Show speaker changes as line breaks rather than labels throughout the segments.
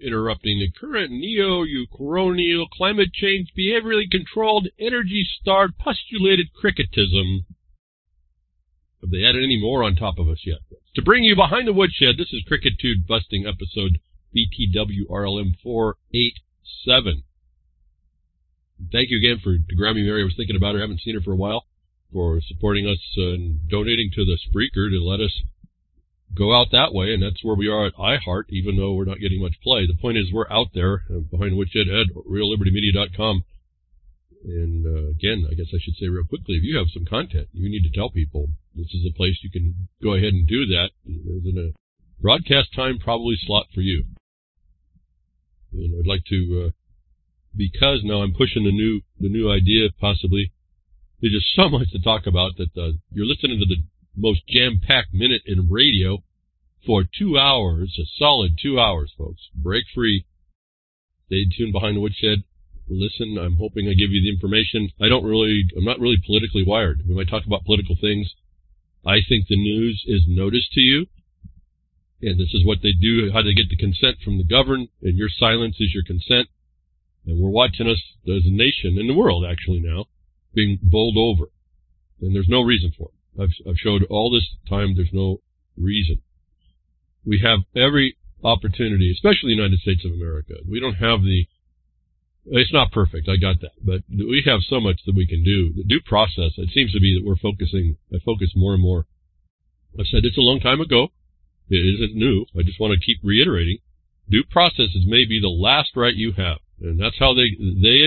interrupting the current neo-Eucronial, climate change, behaviorally controlled, energy-starved, postulated cricketism. Have they added any more on top of us yet? To bring you behind the woodshed, this is Crickitude Busting episode BTWRLM 487. Thank you again to Grammy Mary. I was thinking about her. I haven't seen her for a while, for supporting us and donating to the Spreaker to let us go out that way, and that's where we are at iHeart, even though we're not getting much play. The point is we're out there behind the woodshed at reallibertymedia.com. And again, I guess I should say real quickly, if you have some content you need to tell people, this is a place you can go ahead and do that. There's a broadcast time probably slot for you. And I'd like to, because now I'm pushing the new idea possibly, there's just so much to talk about that you're listening to the most jam-packed minute in radio for 2 hours, a solid 2 hours, folks. Break free. Stay tuned behind the woodshed. Listen, I'm hoping I give you the information. I'm not really politically wired. When I talk about political things, I think the news is notice to you, and this is what they do, how they get the consent from the governed, and your silence is your consent. And we're watching us as a nation, in the world actually now, being bowled over. And there's no reason for it. I've showed all this time there's no reason. We have every opportunity, especially the United States of America. We don't have it's not perfect, I got that, but we have so much that we can do. The due process, it seems to be that I focus more and more. I've said this a long time ago. It isn't new. I just want to keep reiterating. Due process is maybe the last right you have. And that's how these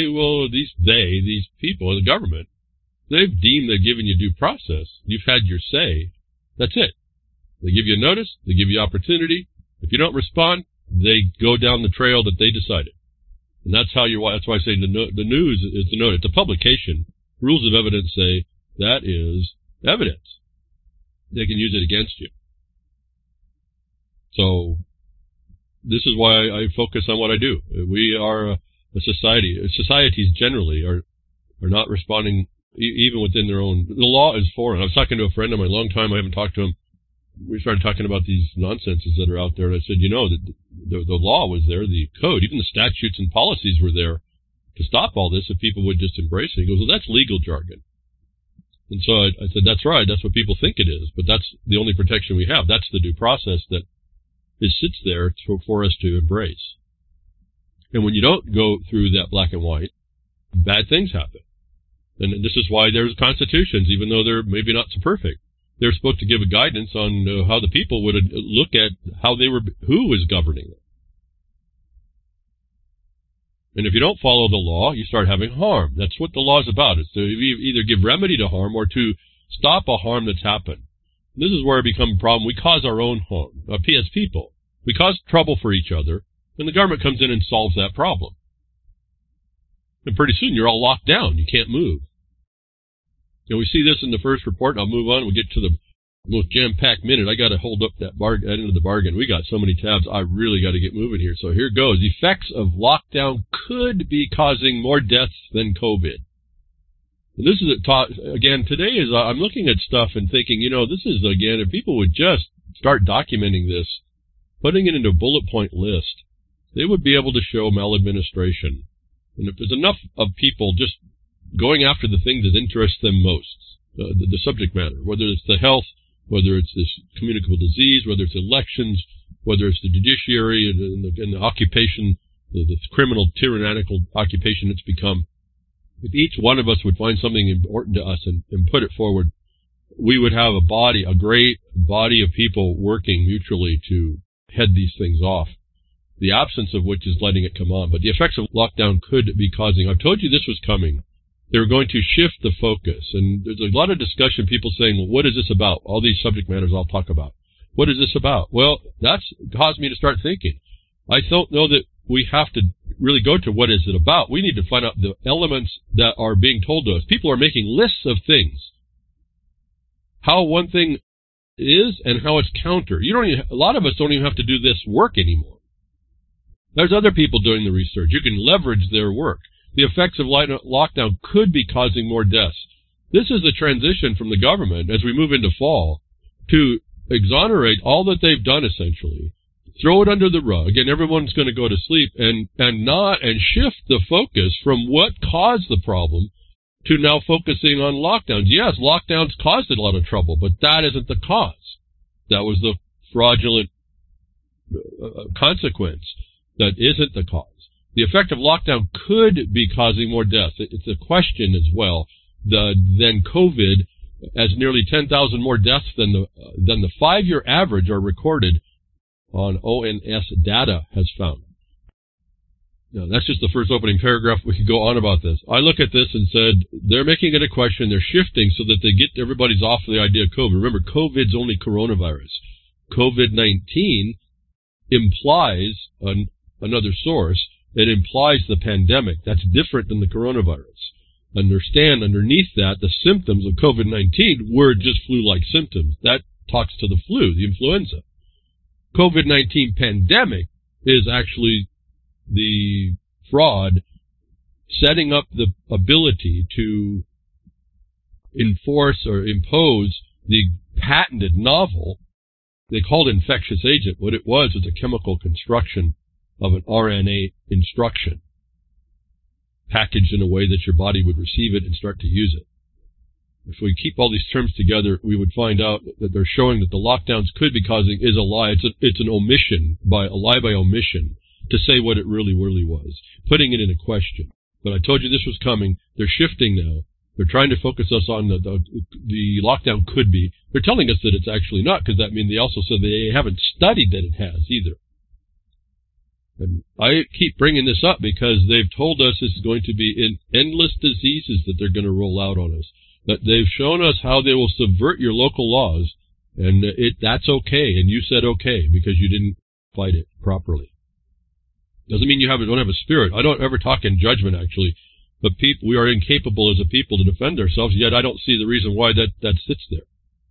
people, the government, they've deemed they've given you due process. You've had your say. That's it. They give you a notice. They give you opportunity. If you don't respond, they go down the trail that they decided. And that's why I say the news is the note. It's a publication. Rules of evidence say that is evidence. They can use it against you. So this is why I focus on what I do. We are a society. Societies generally are not responding even within their own. The law is foreign. I was talking to a friend of mine a long time. I haven't talked to him. We started talking about these nonsenses that are out there, and I said, that the law was there, the code, even the statutes and policies were there to stop all this if people would just embrace it. He goes, well, that's legal jargon. And so I said, that's right, that's what people think it is, but that's the only protection we have. That's the due process that sits there for us to embrace. And when you don't go through that black and white, bad things happen. And this is why there's constitutions, even though they're maybe not so perfect. They're supposed to give a guidance on how the people would look at who was governing them. And if you don't follow the law, you start having harm. That's what the law is about. It's to either give remedy to harm or to stop a harm that's happened. And this is where it becomes a problem. We cause our own harm, as people. We cause trouble for each other, and the government comes in and solves that problem. And pretty soon you're all locked down. You can't move. And we see this in the first report, and I'll move on. We'll get to the most jam-packed minute. I got to hold up that end of the bargain. We got so many tabs, I really got to get moving here. So here goes. Effects of lockdown could be causing more deaths than COVID. And this is again, today is I'm looking at stuff and thinking, this is, again, if people would just start documenting this, putting it into a bullet point list, they would be able to show maladministration. And if there's enough of people just going after the things that interest them most, the subject matter, whether it's the health, whether it's this communicable disease, whether it's elections, whether it's the judiciary and the occupation, the criminal, tyrannical occupation it's become. If each one of us would find something important to us and put it forward, we would have a great body of people working mutually to head these things off. The absence of which is letting it come on. But the effects of lockdown could be causing. I've told you this was coming. They were going to shift the focus. And there's a lot of discussion, people saying, well, what is this about? All these subject matters I'll talk about. What is this about? Well, that's caused me to start thinking. I don't know that we have to really go to what is it about. We need to find out the elements that are being told to us. People are making lists of things. How one thing is and how it's counter. A lot of us don't even have to do this work anymore. There's other people doing the research. You can leverage their work. The effects of lockdown could be causing more deaths. This is a transition from the government as we move into fall to exonerate all that they've done essentially throw it under the rug, and everyone's going to go to sleep and shift the focus from what caused the problem to now focusing on lockdowns. Yes, lockdowns caused a lot of trouble, but that isn't the cause. That was the fraudulent consequence. That isn't the cause. The effect of lockdown could be causing more death. It's a question as well. Than COVID, as nearly 10,000 more deaths than the 5-year average are recorded on ONS data has found. Now, that's just the first opening paragraph. We could go on about this. I look at this and said, they're making it a question. They're shifting so that they get everybody's off the idea of COVID. Remember, COVID's only coronavirus. COVID-19 implies another source. It implies the pandemic. That's different than the coronavirus. Understand, underneath that, the symptoms of COVID-19 were just flu-like symptoms. That talks to the flu, the influenza. COVID-19 pandemic is actually the fraud setting up the ability to enforce or impose the patented novel. They called it infectious agent. What it was a chemical construction of an RNA instruction, packaged in a way that your body would receive it and start to use it. If we keep all these terms together, we would find out that they're showing that the lockdowns could be causing is a lie. It's an omission, a lie by omission, to say what it really was, putting it in a question. But I told you this was coming. They're shifting now. They're trying to focus us on the lockdown could be. They're telling us that it's actually not, because that means they also said they haven't studied that it has either. And I keep bringing this up because they've told us it's going to be in endless diseases that they're going to roll out on us. That they've shown us how they will subvert your local laws, and that's okay, and you said okay because you didn't fight it properly. Doesn't mean you don't have a spirit. I don't ever talk in judgment, actually, but we are incapable as a people to defend ourselves, yet I don't see the reason why that sits there.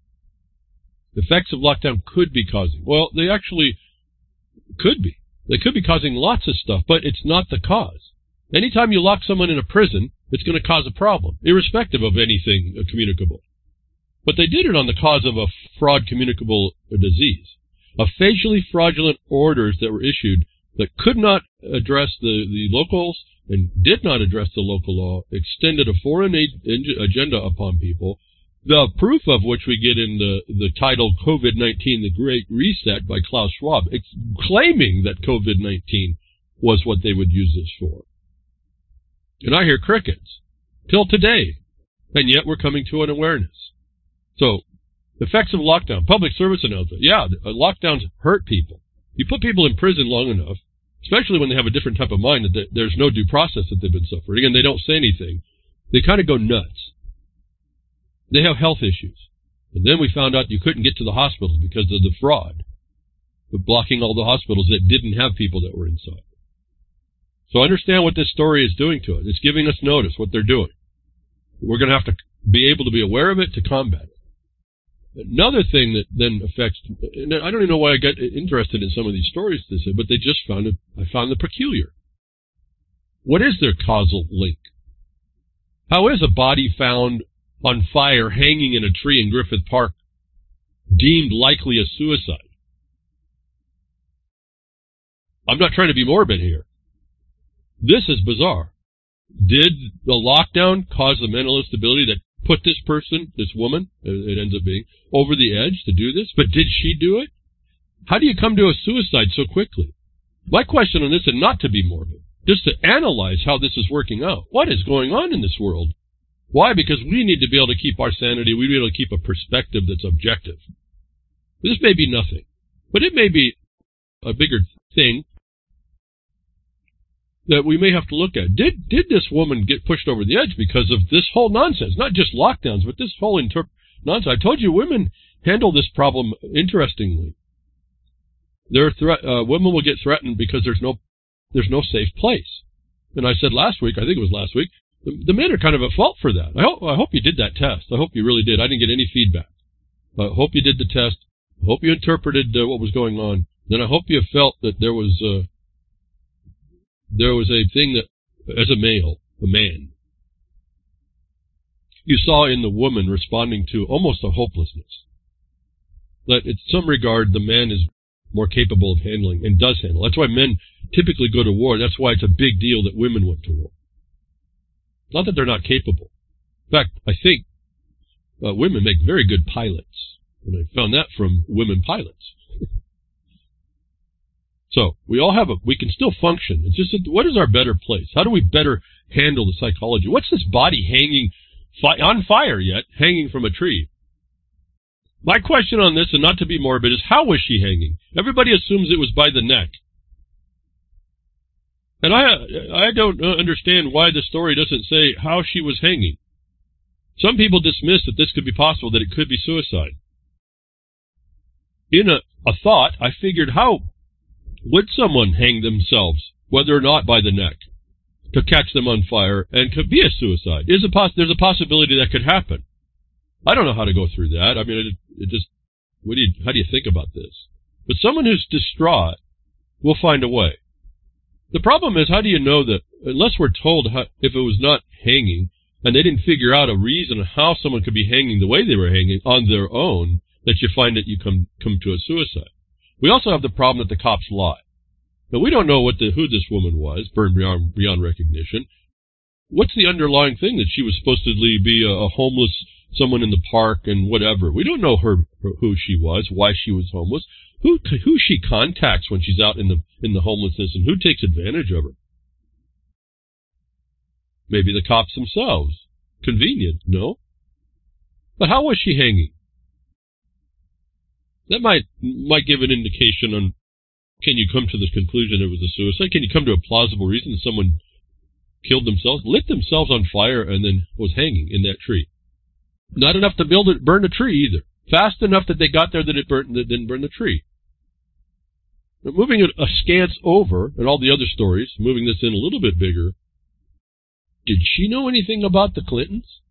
The effects of lockdown could be causing. Well, they actually could be. They could be causing lots of stuff, but it's not the cause. Anytime you lock someone in a prison, it's going to cause a problem, irrespective of anything communicable. But they did it on the cause of a fraud communicable disease. Of facially fraudulent orders that were issued that could not address the locals and did not address the local law, extended a foreign agenda upon people, the proof of which we get in the title COVID-19, The Great Reset by Klaus Schwab, claiming that COVID-19 was what they would use this for. And I hear crickets till today, and yet we're coming to an awareness. So, effects of lockdown, public service announcement. Yeah, lockdowns hurt people. You put people in prison long enough, especially when they have a different type of mind, that there's no due process that they've been suffering, and they don't say anything. They kind of go nuts. They have health issues. And then we found out you couldn't get to the hospitals because of the fraud, of blocking all the hospitals that didn't have people that were inside. So understand what this story is doing to it. It's giving us notice what they're doing. We're going to have to be able to be aware of it to combat it. Another thing that then affects, and I don't even know why I got interested in some of these stories, but they just found it. I found it peculiar. What is their causal link? How is a body found on fire hanging in a tree in Griffith Park deemed likely a suicide? I'm not trying to be morbid here. This is bizarre. Did the lockdown cause the mental instability that put this person, this woman, it ends up being, over the edge to do this? But did she do it? How do you come to a suicide so quickly? My question on this is not to be morbid, just to analyze how this is working out. What is going on in this world? Why? Because we need to be able to keep our sanity. We need to be able to keep a perspective that's objective. This may be nothing, but it may be a bigger thing that we may have to look at. Did this woman get pushed over the edge because of this whole nonsense? Not just lockdowns, but this whole nonsense. I told you women handle this problem interestingly. Women will get threatened because there's no safe place. And I said last week, I think it was last week, the men are kind of at fault for that. I hope you did that test. I hope you really did. I didn't get any feedback. I hope you did the test. I hope you interpreted what was going on. Then I hope you felt that there was a thing that, as a man, you saw in the woman responding to almost a hopelessness. That in some regard the man is more capable of handling, and does handle. That's why men typically go to war. That's why it's a big deal that women went to war. Not that they're not capable. In fact, I think women make very good pilots. And I found that from women pilots. So we can still function. It's just, what is our better place? How do we better handle the psychology? What's this body hanging on fire yet, hanging from a tree? My question on this, and not to be morbid, is how was she hanging? Everybody assumes it was by the neck. And I don't understand why the story doesn't say how she was hanging. Some people dismiss that this could be possible, that it could be suicide. In a thought, I figured, how would someone hang themselves, whether or not by the neck, to catch them on fire, and could be a suicide? There's a possibility that could happen. I don't know how to go through that. I mean, how do you think about this? But someone who's distraught will find a way. The problem is, how do you know that, unless we're told if it was not hanging, and they didn't figure out a reason how someone could be hanging the way they were hanging on their own, that you find that you come to a suicide. We also have the problem that the cops lie. Now, we don't know who this woman was, burned beyond recognition. What's the underlying thing, that she was supposed to be a homeless, someone in the park and whatever? We don't know who she was, why she was homeless, who she contacts when she's out in the homelessness, and who takes advantage of her. Maybe the cops themselves. Convenient, no? But how was she hanging? That might give an indication on, can you come to the conclusion it was a suicide? Can you come to a plausible reason that someone killed themselves, lit themselves on fire, and then was hanging in that tree? Not enough to burn the tree either. Fast enough that they got there that it didn't burn the tree. But moving it askance over, and all the other stories, moving this in a little bit bigger, did she know anything about the Clintons?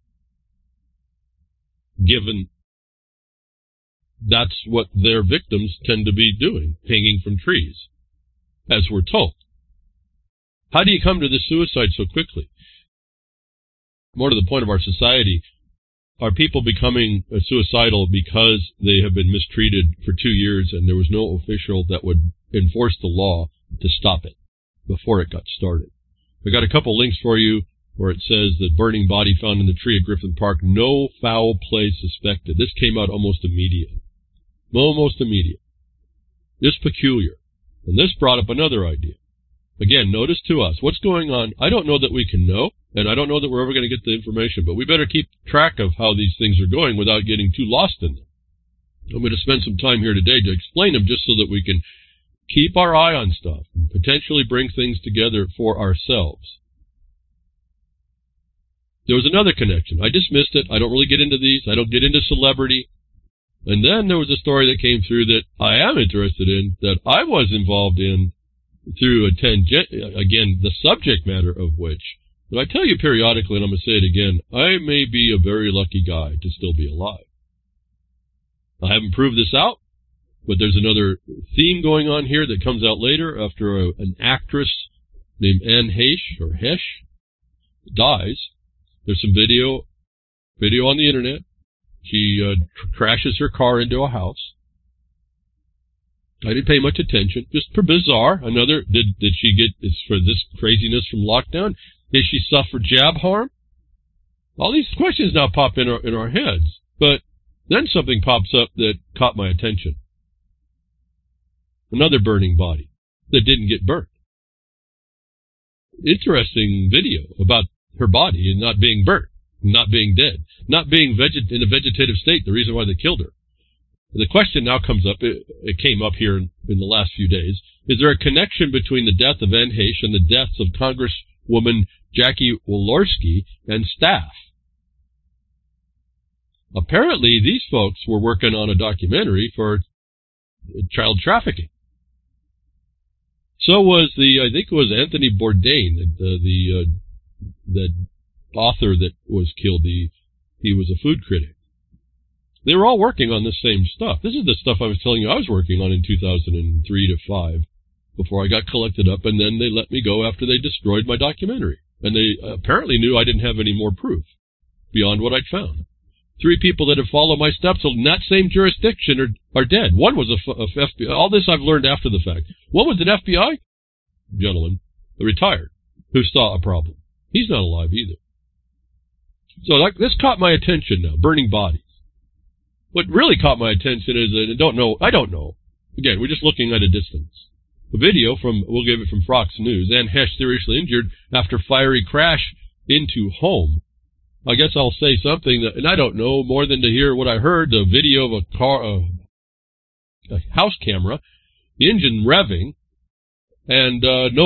Given that's what their victims tend to be doing, hanging from trees, as we're told. How do you come to this suicide so quickly? More to the point of our society, are people becoming suicidal because they have been mistreated for 2 years and there was no official that would enforce the law to stop it before it got started? I got a couple links for you where it says that burning body found in the tree at Griffith Park, no foul play suspected. This came out almost immediate. Almost immediate. This peculiar. And this brought up another idea. Again, notice to us, what's going on? I don't know that we can know, and I don't know that we're ever going to get the information, but we better keep track of how these things are going without getting too lost in them. I'm going to spend some time here today to explain them, just so that we can keep our eye on stuff and potentially bring things together for ourselves. There was another connection. I dismissed it. I don't really get into these. I don't get into celebrity. And then there was a story that came through that I am interested in, that I was involved in through a tangent, again, the subject matter of which, but I tell you periodically, and I'm going to say it again, I may be a very lucky guy to still be alive. I haven't proved this out, but there's another theme going on here that comes out later after an actress named Anne Heche, or Heche, dies. There's some video on the internet. She crashes her car into a house. I didn't pay much attention. Just for bizarre. Another, did she get for this craziness from lockdown? Did she suffer jab harm? All these questions now pop in our heads. But then something pops up that caught my attention. Another burning body that didn't get burnt. Interesting video about her body and not being burnt, not being dead, not being in a vegetative state, the reason why they killed her. The question now comes up, it came up here in the last few days, is there a connection between the death of Anne Heche and the deaths of Congresswoman Jackie Walorski and staff? Apparently, these folks were working on a documentary for child trafficking. So was I think it was Anthony Bourdain, the author that was killed. He was a food critic. They were all working on the same stuff. This is the stuff I was telling you I was working on in 2003 to 5 before I got collected up, and then they let me go after they destroyed my documentary. And they apparently knew I didn't have any more proof beyond what I'd found. 3 people that have followed my steps in that same jurisdiction are dead. One was a FBI. All this I've learned after the fact. One was an FBI gentleman, retired, who saw a problem. He's not alive either. So this caught my attention now, burning bodies. What really caught my attention is, I don't know. Again, we're just looking at a distance. A video we'll give it from Fox News. Anne Heche seriously injured after fiery crash into home. I guess I'll say something and I don't know more than to hear what I heard, the video of a car, a house camera, the engine revving, and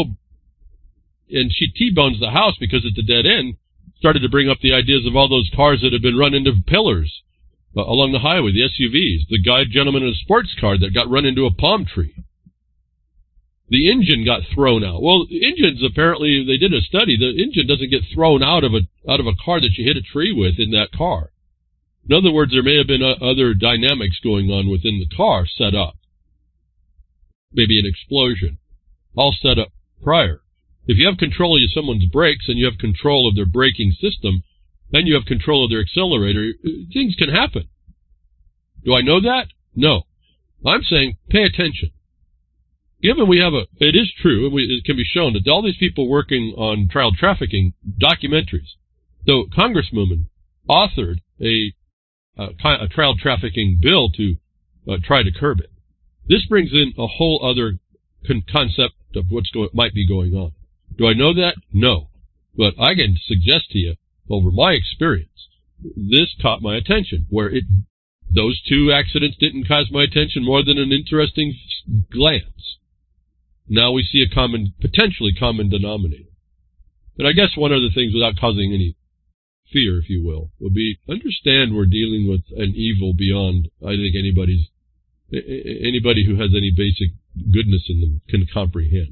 she T-bones the house because it's a dead end, started to bring up the ideas of all those cars that have been run into pillars along the highway, the SUVs, the gentleman in a sports car that got run into a palm tree. The engine got thrown out. Well, engines, apparently, they did a study. The engine doesn't get thrown out of a car that you hit a tree with in that car. In other words, there may have been other dynamics going on within the car set up. Maybe an explosion. All set up prior. If you have control of someone's brakes and you have control of their braking system and you have control of their accelerator, things can happen. Do I know that? No. I'm saying pay attention. Given it is true, and it can be shown that all these people working on child trafficking documentaries, the congresswoman authored a child trafficking bill to try to curb it. This brings in a whole other concept of might be going on. Do I know that? No. But I can suggest to you, over my experience, this caught my attention, where those 2 accidents didn't cause my attention more than an interesting glance. Now we see a potentially common denominator. But I guess one of the things, without causing any fear, if you will, would be understand we're dealing with an evil beyond, I think, anybody who has any basic goodness in them can comprehend.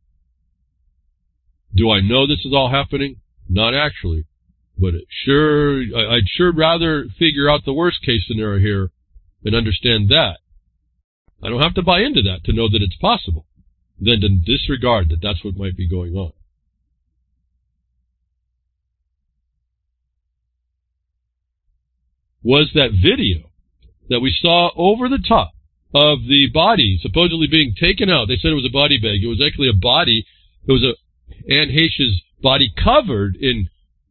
Do I know this is all happening? Not actually. But I'd sure rather figure out the worst case scenario here and understand that. I don't have to buy into that to know that it's possible, than to disregard that that's what might be going on. Was that video that we saw over the top of the body supposedly being taken out? They said it was a body bag. It was actually a body. It was Anne Heche's body covered in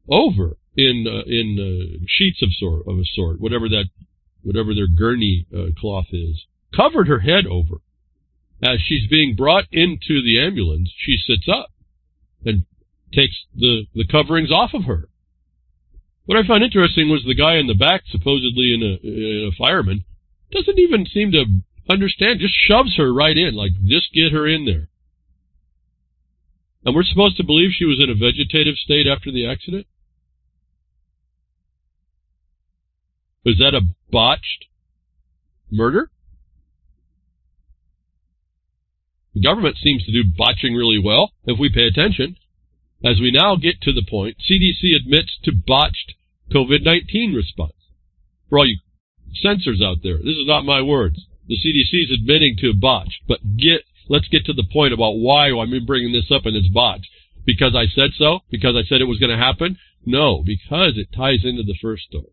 sheets of a sort, whatever their gurney cloth is, covered her head over. As she's being brought into the ambulance, she sits up and takes the coverings off of her. What I found interesting was the guy in the back, supposedly in a fireman, doesn't even seem to understand, just shoves her right in, like, just get her in there. And we're supposed to believe she was in a vegetative state after the accident? Was that a botched murder? The government seems to do botching really well, if we pay attention. As we now get to the point, CDC admits to botched COVID-19 response. For all you censors out there, this is not my words. The CDC is admitting to botched, but let's get to the point about why I'm bringing this up and it's botched. Because I said so? Because I said it was going to happen? No, because it ties into the first story.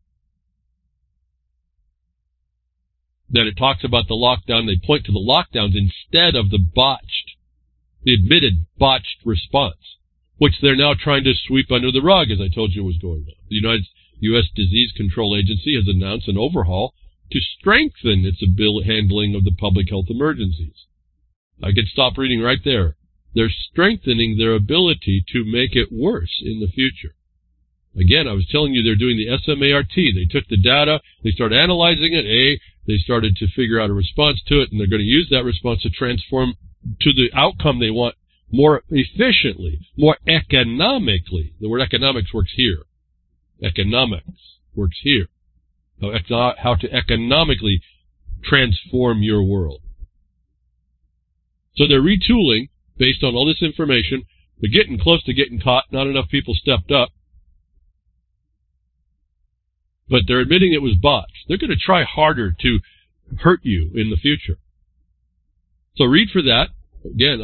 Then it talks about the lockdown. They point to the lockdowns instead of the admitted botched response, which they're now trying to sweep under the rug, as I told you was going on. The U.S. Disease Control Agency has announced an overhaul to strengthen its handling of the public health emergencies. I could stop reading right there. They're strengthening their ability to make it worse in the future. Again, I was telling you they're doing the SMART. They took the data, they started analyzing it, they started to figure out a response to it, and they're going to use that response to transform to the outcome they want more efficiently, more economically. The word economics works here. Economics works here. How to economically transform your world. So they're retooling based on all this information. They're getting close to getting caught. Not enough people stepped up. But they're admitting it was botched. They're going to try harder to hurt you in the future. So read for that. Again,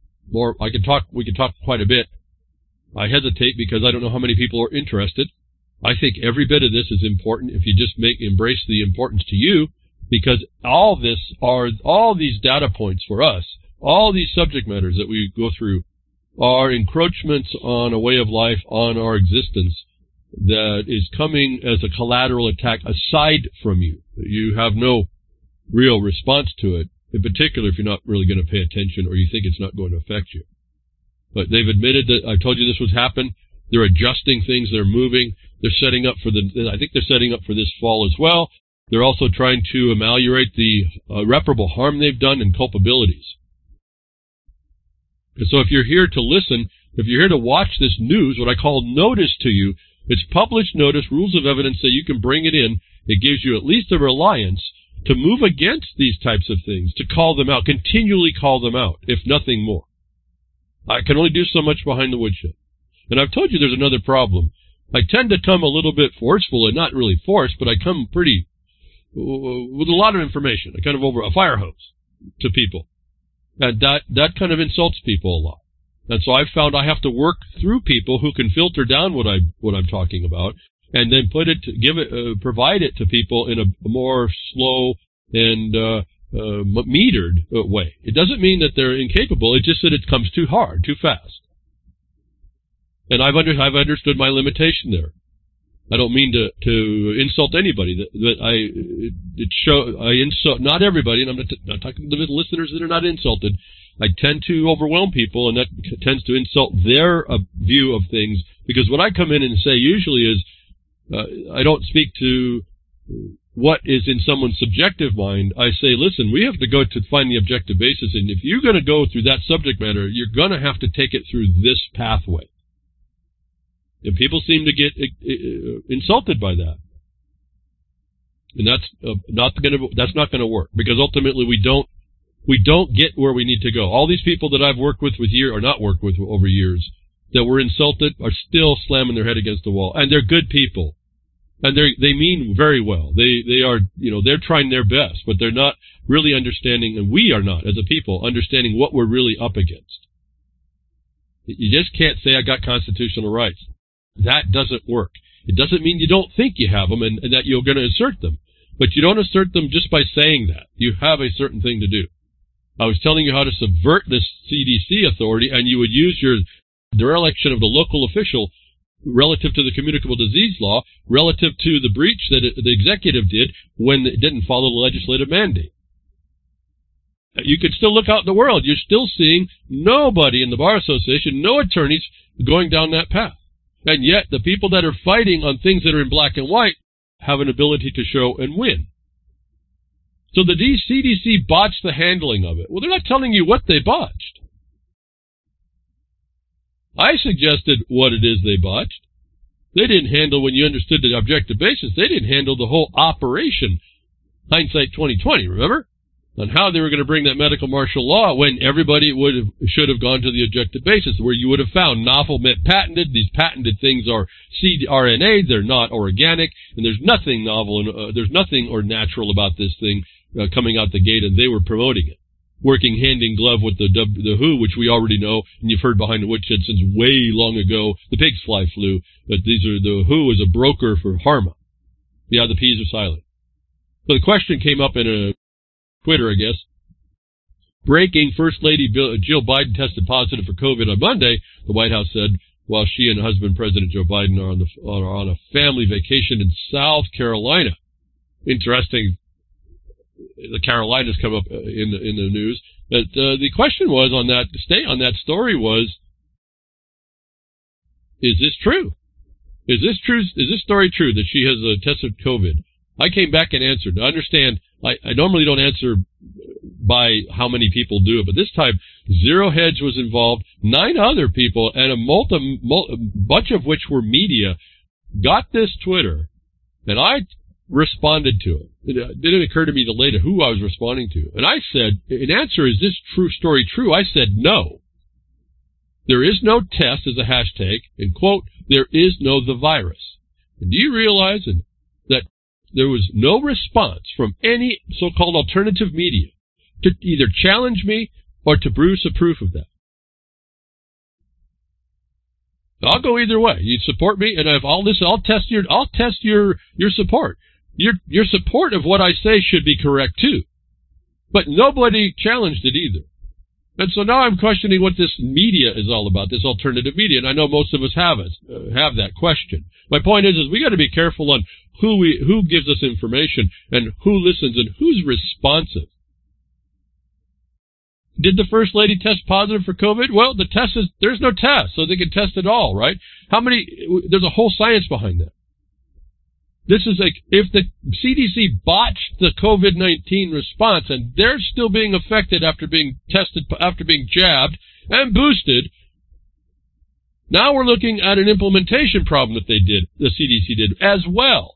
we could talk quite a bit. I hesitate because I don't know how many people are interested. I think every bit of this is important if you just embrace the importance to you, because all these data points for us, all these subject matters that we go through are encroachments on a way of life, on our existence, that is coming as a collateral attack aside from you. You have no real response to it, in particular if you're not really going to pay attention or you think it's not going to affect you. But they've admitted that I told you this would happen. They're adjusting things. They're moving. They're setting up for I think they're setting up for this fall as well. They're also trying to ameliorate the irreparable harm they've done and culpabilities. And so if you're here to listen, if you're here to watch this news, what I call notice to you, it's published notice, rules of evidence, so you can bring it in. It gives you at least a reliance to move against these types of things, to call them out, continually call them out, if nothing more. I can only do so much behind the woodshed. And I've told you there's another problem. I tend to come a little bit forceful, and not really forced, but I come pretty, with a lot of information. I kind of over a fire hose to people. And that kind of insults people a lot. And so I've found I have to work through people who can filter down what I'm talking about, and then provide it to people in a more slow and metered way. It doesn't mean that they're incapable. It's just that it comes too hard, too fast. And I've understood my limitation there. I don't mean to insult anybody. I insult not everybody, and I'm not talking to the listeners that are not insulted. I tend to overwhelm people, and that tends to insult their view of things, because what I come in and say usually is, I don't speak to what is in someone's subjective mind. I say, listen, we have to go to find the objective basis, and if you're going to go through that subject matter, you're going to have to take it through this pathway. And people seem to get insulted by that. And that's not going to work, because ultimately we don't get where we need to go. All these people that I've worked with or not worked with over years that were insulted are still slamming their head against the wall, and they're good people, and they mean very well. They are, they're trying their best, but they're not really understanding, and we are not as a people understanding what we're really up against. You just can't say I got constitutional rights. That doesn't work. It doesn't mean you don't think you have them and that you're going to assert them, but you don't assert them just by saying that. You have a certain thing to do. I was telling you how to subvert this CDC authority, and you would use your dereliction of the local official relative to the communicable disease law, relative to the breach that the executive did when it didn't follow the legislative mandate. You could still look out in the world. You're still seeing nobody in the Bar Association, no attorneys going down that path. And yet the people that are fighting on things that are in black and white have an ability to show and win. So the CDC botched the handling of it. Well, they're not telling you what they botched. I suggested what it is they botched. They didn't handle, when you understood the objective basis, they didn't handle the whole operation, hindsight 2020, remember? On how they were going to bring that medical martial law when everybody should have gone to the objective basis, where you would have found novel meant patented. These patented things are cRNA, they're not organic, and there's nothing novel and there's nothing or natural about this thing coming out the gate, and they were promoting it, working hand in glove with the WHO, which we already know, and you've heard behind the woodshed since way long ago, the pig's fly flu. But the WHO is a broker for Harma. Yeah, the P's are silent. So the question came up in a Twitter, I guess. Breaking: First Lady Jill Biden tested positive for COVID on Monday, the White House said, while she and husband President Joe Biden are on a family vacation in South Carolina. Interesting. The Carolinas come up in the news. But the question was on that story was, is this true? Is this true? Is this story true that she has tested COVID? I came back and answered. I understand. I normally don't answer by how many people do it, but this time Zero Hedge was involved. 9 other people, and a bunch of which were media, got this Twitter, and I responded to it. It didn't occur to me till later who I was responding to. And I said, in answer, is this story true? I said, no. There is no test as a hashtag, and quote, there is no the virus. And do you realize that there was no response from any so-called alternative media to either challenge me or to produce a proof of that? I'll go either way. You support me, and if all this, I'll test your support. Your support of what I say should be correct too. But nobody challenged it either. And so now I'm questioning what this media is all about, this alternative media, and I know most of us have that question. My point is we got to be careful on who gives us information and who listens and who's responsive. Did the First Lady test positive for COVID? Well, there's no test, so they can test it all, right? There's a whole science behind that. This is like, if the CDC botched the COVID-19 response and they're still being affected after being tested, after being jabbed and boosted, now we're looking at an implementation problem that the CDC did as well.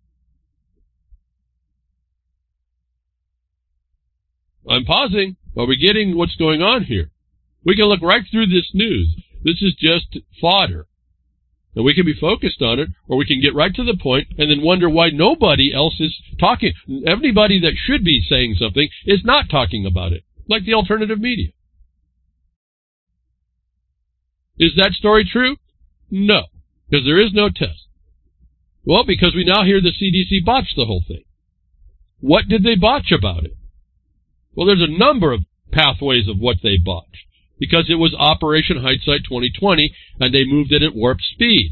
I'm pausing. Are we getting what's going on here? We can look right through this news. This is just fodder. And we can be focused on it, or we can get right to the point and then wonder why nobody else is talking. Everybody that should be saying something is not talking about it, like the alternative media. Is that story true? No, because there is no test. Well, because we now hear the CDC botched the whole thing. What did they botch about it? Well, there's a number of pathways of what they botched, because it was Operation Hindsight 2020, and they moved it at warp speed.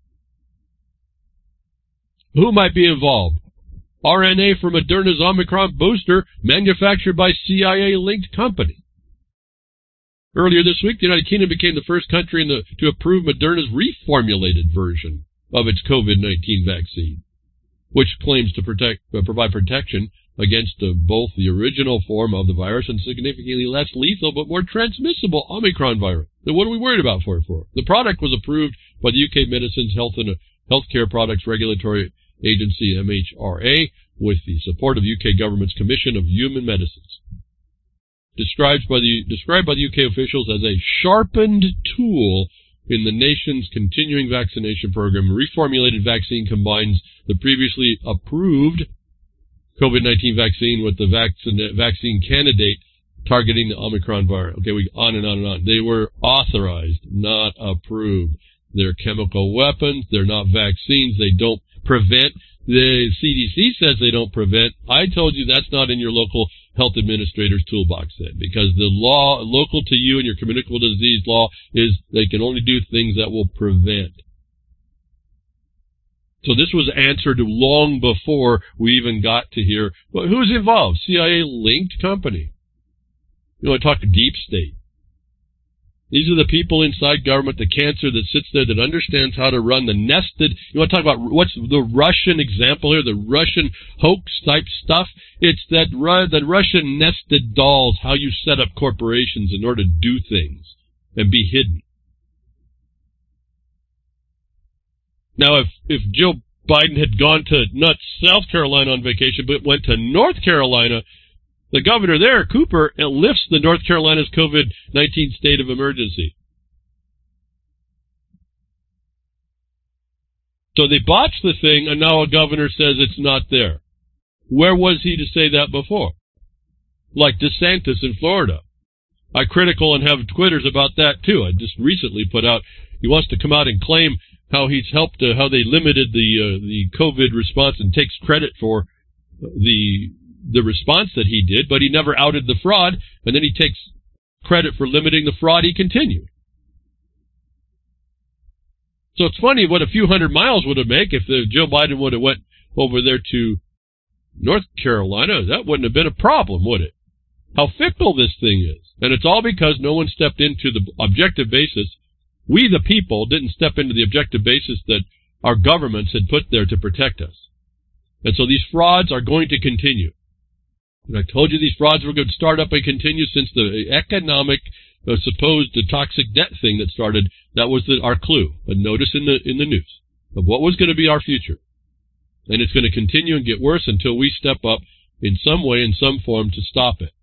Who might be involved? RNA from Moderna's Omicron booster, manufactured by CIA-linked company. Earlier this week, the United Kingdom became the first country to approve Moderna's reformulated version of its COVID-19 vaccine, which claims to provide protection against both the original form of the virus and significantly less lethal but more transmissible Omicron virus. Then what are we worried about for? The product was approved by the UK Medicines Health and Healthcare Products Regulatory Agency, MHRA, with the support of UK government's Commission of Human Medicines. Described by the UK officials as a sharpened tool in the nation's continuing vaccination program, reformulated vaccine combines the previously approved COVID-19 vaccine with the vaccine candidate targeting the Omicron virus. Okay, on and on and on. They were authorized, not approved. They're chemical weapons. They're not vaccines. They don't prevent. The CDC says they don't prevent. I told you that's not in your local health administrator's toolbox then, because the law local to you and your communicable disease law is they can only do things that will prevent. So this was answered long before we even got to here. But who's involved? CIA-linked company. You want to talk deep state. These are the people inside government, the cancer that sits there, that understands how to run the nested. You want to talk about what's the Russian example here, the Russian hoax-type stuff? It's the Russian nested dolls, how you set up corporations in order to do things and be hidden. Now, if Joe Biden had gone to not South Carolina on vacation, but went to North Carolina, the governor there, Cooper, lifts the North Carolina's COVID-19 state of emergency. So they botched the thing, and now a governor says it's not there. Where was he to say that before? Like DeSantis in Florida. I'm critical and have Twitters about that, too. I just recently put out, he wants to come out and claim how he's helped, how they limited the COVID response and takes credit for the response that he did, but he never outed the fraud, and then he takes credit for limiting the fraud he continued. So it's funny what a few hundred miles would have made if Joe Biden would have went over there to North Carolina. That wouldn't have been a problem, would it? How fickle this thing is. And it's all because no one stepped into the objective basis. We, the people, didn't step into the objective basis that our governments had put there to protect us. And so these frauds are going to continue. And I told you these frauds were going to start up and continue since the economic supposed toxic debt thing that started. That was our clue, a notice in the news of what was going to be our future. And it's going to continue and get worse until we step up in some way, in some form, to stop it.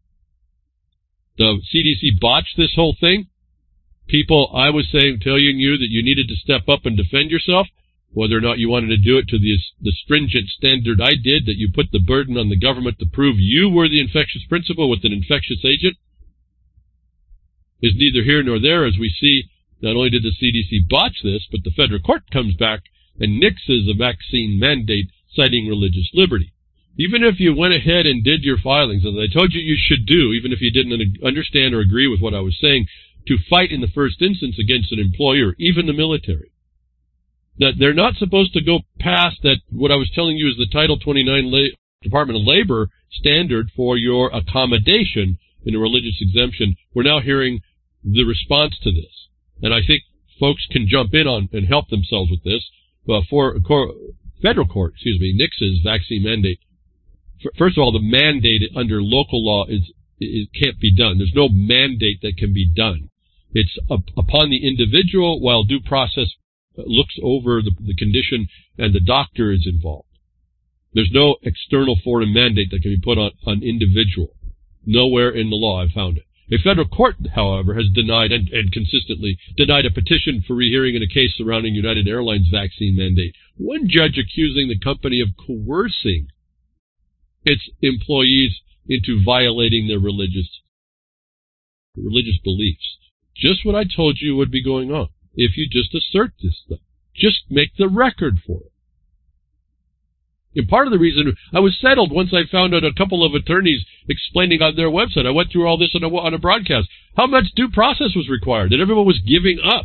The CDC botched this whole thing. People, I was telling you that you needed to step up and defend yourself, whether or not you wanted to do it to the stringent standard I did, that you put the burden on the government to prove you were the infectious principal with an infectious agent, is neither here nor there, as we see Not only did the CDC botch this, but the federal court comes back and nixes a vaccine mandate citing religious liberty. Even if you went ahead and did your filings, as I told you you should do, even if you didn't understand or agree with what I was saying, to fight in the first instance against an employer, even the military. That they're not supposed to go past that, what I was telling you is the Title 29 Department of Labor standard for your accommodation in a religious exemption. We're now hearing the response to this. And I think folks can jump in on and help themselves with this. Federal court, nixes vaccine mandate. First of all, the mandate under local law it can't be done. There's no mandate that can be done. It's upon the individual, while due process looks over the condition and the doctor is involved. There's no external foreign mandate that can be put on individual. Nowhere in the law I've found it. A federal court, however, has denied and consistently denied a petition for rehearing in a case surrounding United Airlines vaccine mandate. One judge accusing the company of coercing its employees into violating their religious beliefs. Just what I told you would be going on if you just assert this stuff. Just make the record for it. And part of the reason I was settled once I found out a couple of attorneys explaining on their website, I went through all this on a broadcast, how much due process was required, that everyone was giving up.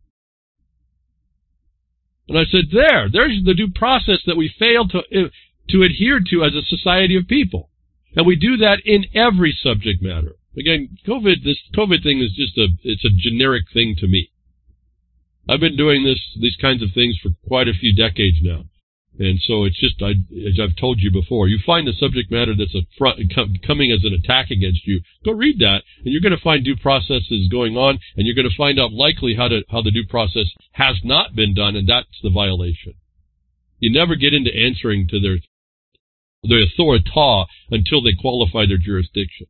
And I said, there's the due process that we failed to adhere to as a society of people. And we do that in every subject matter. Again, this COVID thing is it's a generic thing to me. I've been doing these kinds of things for quite a few decades now. And so it's just, as I've told you before, you find the subject matter that's coming as an attack against you, go read that, and you're going to find due processes going on, and you're going to find out likely how the due process has not been done, and that's the violation. You never get into answering to their authority until they qualify their jurisdiction.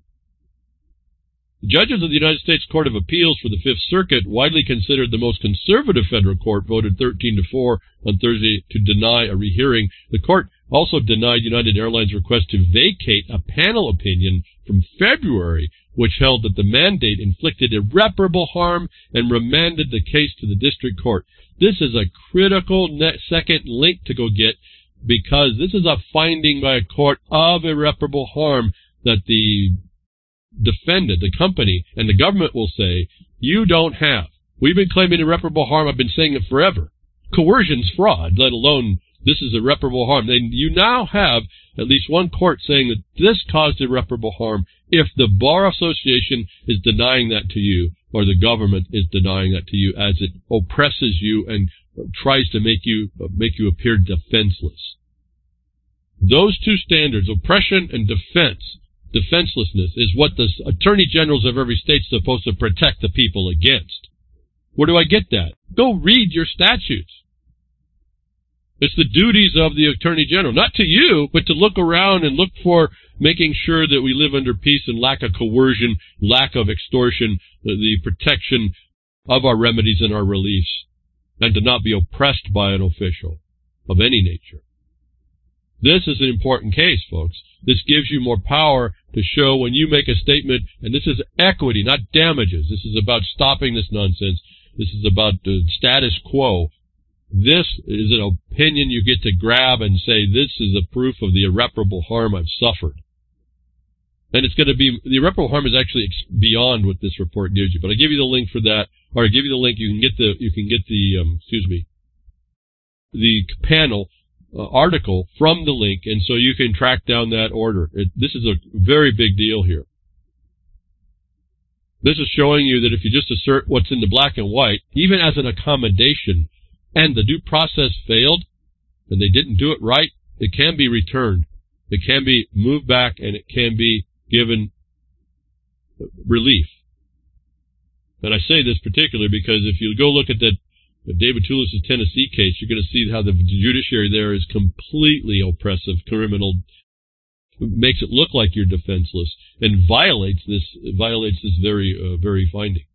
The judges of the United States Court of Appeals for the Fifth Circuit, widely considered the most conservative federal court, voted 13-4 on Thursday to deny a rehearing. The court also denied United Airlines' request to vacate a panel opinion from February, which held that the mandate inflicted irreparable harm and remanded the case to the district court. This is a critical second link to go get, because this is a finding by a court of irreparable harm that the defendant, the company, and the government will say, you don't have. We've been claiming irreparable harm. I've been saying it forever. Coercion's fraud, let alone this is irreparable harm. And you now have at least one court saying that this caused irreparable harm if the Bar Association is denying that to you, or the government is denying that to you, as it oppresses you and tries to make you appear defenseless. Those two standards, oppression and defenselessness, is what the attorney generals of every state is supposed to protect the people against. Where do I get that? Go read your statutes. It's the duties of the attorney general, not to you, but to look around and look for making sure that we live under peace and lack of coercion, lack of extortion, the protection of our remedies and our reliefs, and to not be oppressed by an official of any nature. This is an important case, folks. This gives you more power to show when you make a statement, and this is equity, not damages. This is about stopping this nonsense. This is about the status quo. This is an opinion you get to grab and say, this is a proof of the irreparable harm I've suffered. And it's going to be, the irreparable harm is actually beyond what this report gives you. But I give you the link for that, or I give you the link. You can get the panel article from the link, and so you can track down that order. This is a very big deal here. This is showing you that if you just assert what's in the black and white, even as an accommodation, and the due process failed, and they didn't do it right, it can be returned. It can be moved back, and it can be given relief. And I say this particularly because if you go look at that David Toulis' Tennessee case, you're going to see how the judiciary there is completely oppressive, criminal, makes it look like you're defenseless, and violates this very finding.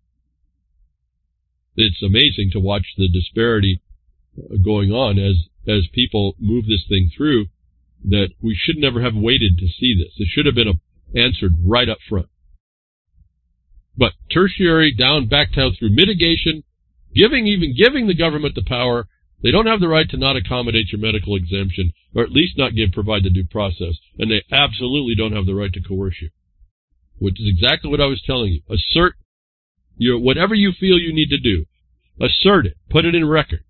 It's amazing to watch the disparity going on as people move this thing through, that we should never have waited to see this. It should have been answered right up front. But tertiary, back down through mitigation, Even giving the government the power, they don't have the right to not accommodate your medical exemption, or at least not provide the due process. And they absolutely don't have the right to coerce you, which is exactly what I was telling you. Assert whatever you feel you need to do. Assert it. Put it in record.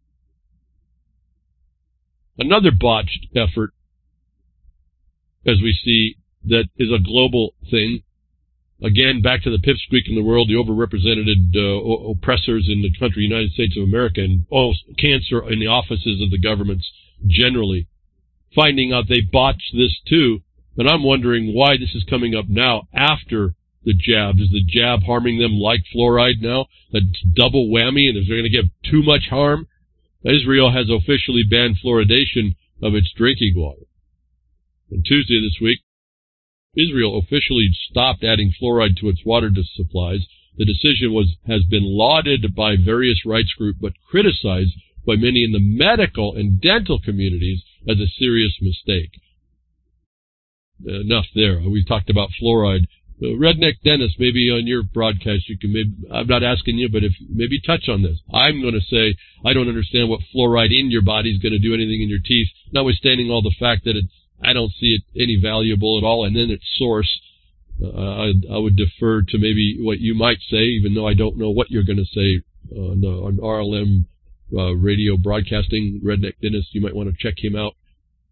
Another botched effort, as we see, that is a global thing. Again, back to the pipsqueak in the world, the overrepresented oppressors in the country, United States of America, and cancer in the offices of the governments generally, finding out they botched this too. And I'm wondering why this is coming up now after the jab. Is the jab harming them like fluoride now? That's double whammy, and is they're going to give too much harm? Israel has officially banned fluoridation of its drinking water. On Tuesday this week, Israel officially stopped adding fluoride to its water supplies. The decision has been lauded by various rights groups, but criticized by many in the medical and dental communities as a serious mistake. Enough there. We talked about fluoride. Redneck Dennis, maybe on your broadcast, you can I'm not asking you, but if maybe touch on this. I'm going to say I don't understand what fluoride in your body is going to do anything in your teeth, notwithstanding all the fact that I don't see it any valuable at all. And then its source, I would defer to maybe what you might say, even though I don't know what you're going to say on RLM radio broadcasting. Redneck Dennis, you might want to check him out.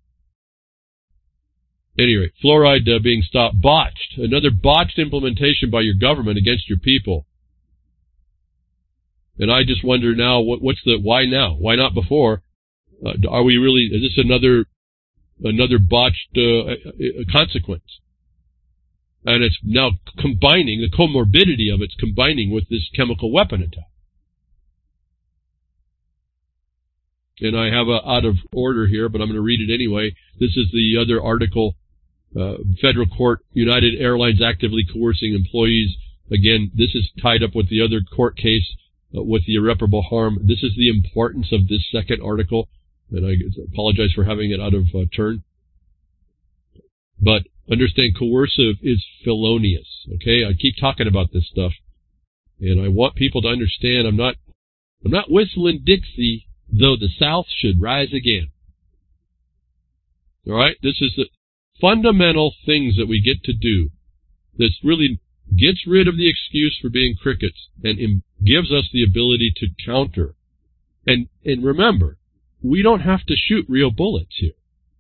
Anyway, fluoride being stopped, botched. Another botched implementation by your government against your people. And I just wonder now, why now? Why not before? Is this another botched consequence? And it's now combining, the comorbidity of it's combining with this chemical weapon attack. And I have out of order here, but I'm going to read it anyway. This is the other article. Federal court, United Airlines actively coercing employees. Again, this is tied up with the other court case with the irreparable harm. This is the importance of this second article, and I apologize for having it out of turn. But understand, coercive is felonious. Okay, I keep talking about this stuff, and I want people to understand. I'm not whistling Dixie, though the South should rise again. All right, this is the fundamental things that we get to do that really gets rid of the excuse for being crickets and gives us the ability to counter. And remember, we don't have to shoot real bullets here.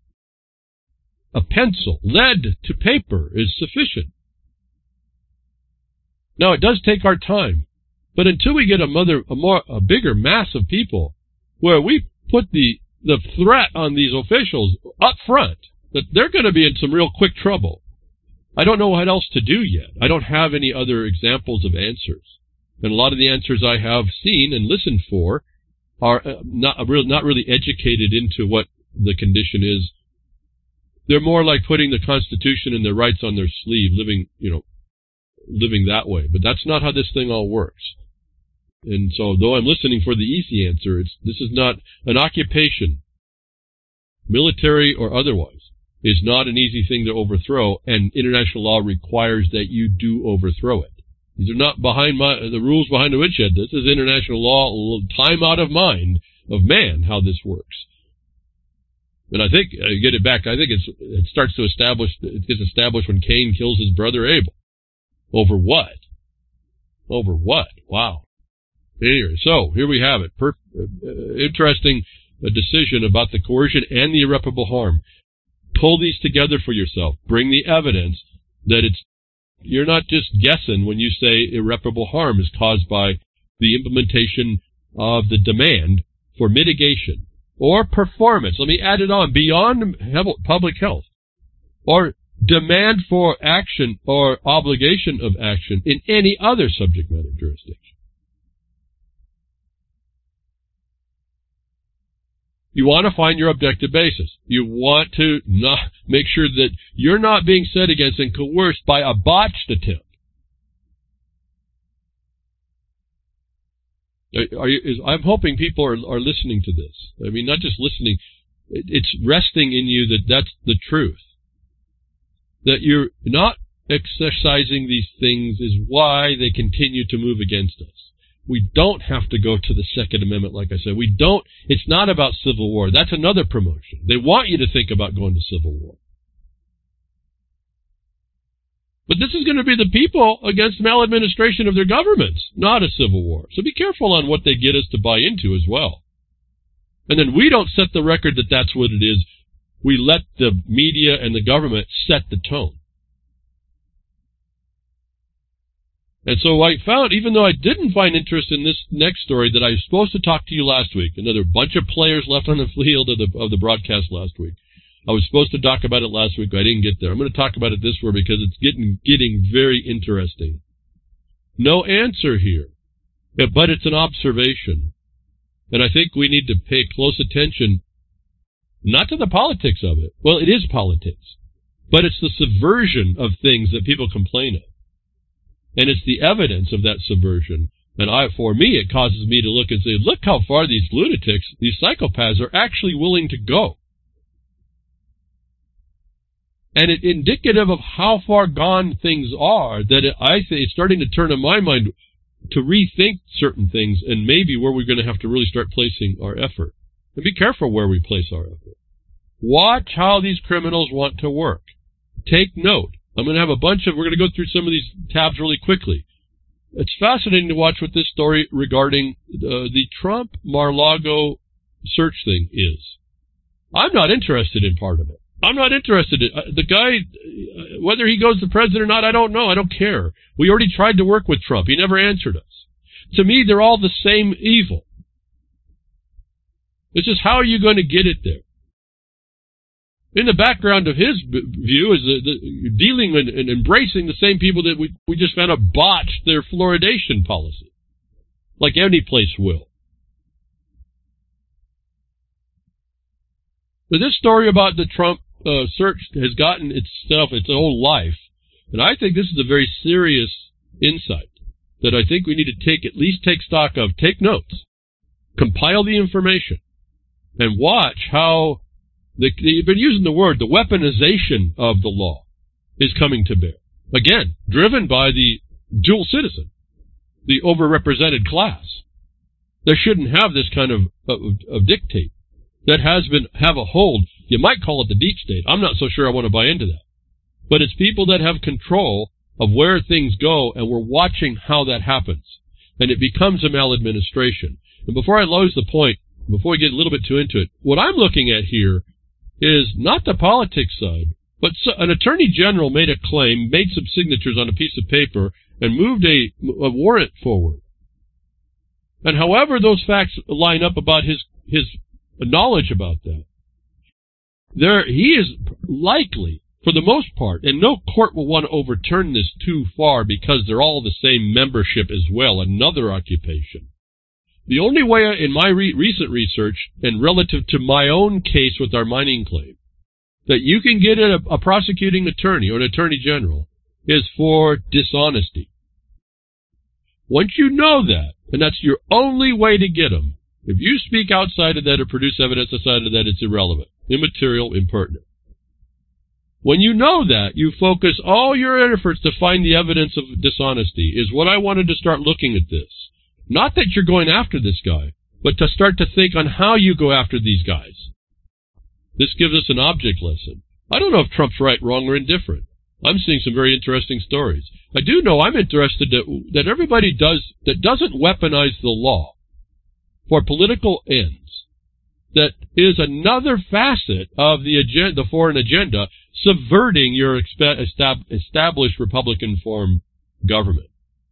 A pencil, lead to paper is sufficient. Now, it does take our time, but until we get a bigger mass of people where we put the threat on these officials up front, that they're going to be in some real quick trouble. I don't know what else to do yet. I don't have any other examples of answers. And a lot of the answers I have seen and listened for are not really educated into what the condition is. They're more like putting the Constitution and their rights on their sleeve, living that way. But that's not how this thing all works. And so, though I'm listening for the easy answer, this is not an occupation, military or otherwise. Is not an easy thing to overthrow, and international law requires that you do overthrow it. These are not the rules behind the woodshed. This is international law, a little time out of mind of man, how this works. And I think, get it back, I think it starts to it gets established when Cain kills his brother Abel. Over what? Over what? Wow. Anyway, so here we have it. Interesting decision about the coercion and the irreparable harm. Pull these together for yourself. Bring the evidence that you're not just guessing when you say irreparable harm is caused by the implementation of the demand for mitigation or performance. Let me add it on, beyond public health, or demand for action or obligation of action in any other subject matter jurisdiction. You want to find your objective basis. You want to not make sure that you're not being set against and coerced by a botched attempt. I'm hoping people are listening to this. I mean, not just listening. It's resting in you that that's the truth. That you're not exercising these things is why they continue to move against us. We don't have to go to the Second Amendment, like I said. It's not about civil war. That's another promotion. They want you to think about going to civil war. But this is going to be the people against maladministration of their governments, not a civil war. So be careful on what they get us to buy into as well. And then we don't set the record that that's what it is. We let the media and the government set the tone. And so I found, even though I didn't find interest in this next story that I was supposed to talk to you last week, another bunch of players left on the field of the broadcast last week. I was supposed to talk about it last week, but I didn't get there. I'm going to talk about it this week because it's getting very interesting. No answer here, but it's an observation. And I think we need to pay close attention, not to the politics of it. Well, it is politics, but it's the subversion of things that people complain of. And it's the evidence of that subversion. And for me, it causes me to look and say, look how far these lunatics, these psychopaths are actually willing to go. And it's indicative of how far gone things are that I think it's starting to turn in my mind to rethink certain things and maybe where we're going to have to really start placing our effort. And be careful where we place our effort. Watch how these criminals want to work. Take note. I'm going to have we're going to go through some of these tabs really quickly. It's fascinating to watch what this story regarding the Trump Mar-a-Lago search thing is. I'm not interested in part of it. I'm not interested in the guy, whether he goes to president or not, I don't know. I don't care. We already tried to work with Trump. He never answered us. To me, they're all the same evil. It's just, how are you going to get it there? In the background of his view is dealing and embracing the same people that we just found out botched their fluoridation policy, like any place will. But this story about the Trump search has gotten its own life, and I think this is a very serious insight that I think we need to at least take stock of, take notes, compile the information, and watch how you've been using the word, the weaponization of the law is coming to bear. Again, driven by the dual citizen, the overrepresented class. They shouldn't have this kind of dictate that have a hold. You might call it the deep state. I'm not so sure I want to buy into that. But it's people that have control of where things go, and we're watching how that happens. And it becomes a maladministration. And before I lose the point, before we get a little bit too into it, what I'm looking at here is not the politics side, but an attorney general made a claim, made some signatures on a piece of paper, and moved a warrant forward. And however those facts line up about his knowledge about that, he is likely, for the most part, and no court will want to overturn this too far because they're all the same membership as well, another occupation. The only way in my recent research, and relative to my own case with our mining claim, that you can get a prosecuting attorney or an attorney general is for dishonesty. Once you know that, and that's your only way to get them, if you speak outside of that or produce evidence outside of that, it's irrelevant, immaterial, impertinent. When you know that, you focus all your efforts to find the evidence of dishonesty, is what I wanted to start looking at this. Not that you're going after this guy, but to start to think on how you go after these guys. This gives us an object lesson. I don't know if Trump's right, wrong, or indifferent. I'm seeing some very interesting stories. I do know I'm interested that everybody that doesn't weaponize the law for political ends, that is another facet of the foreign agenda, subverting your established Republican form government.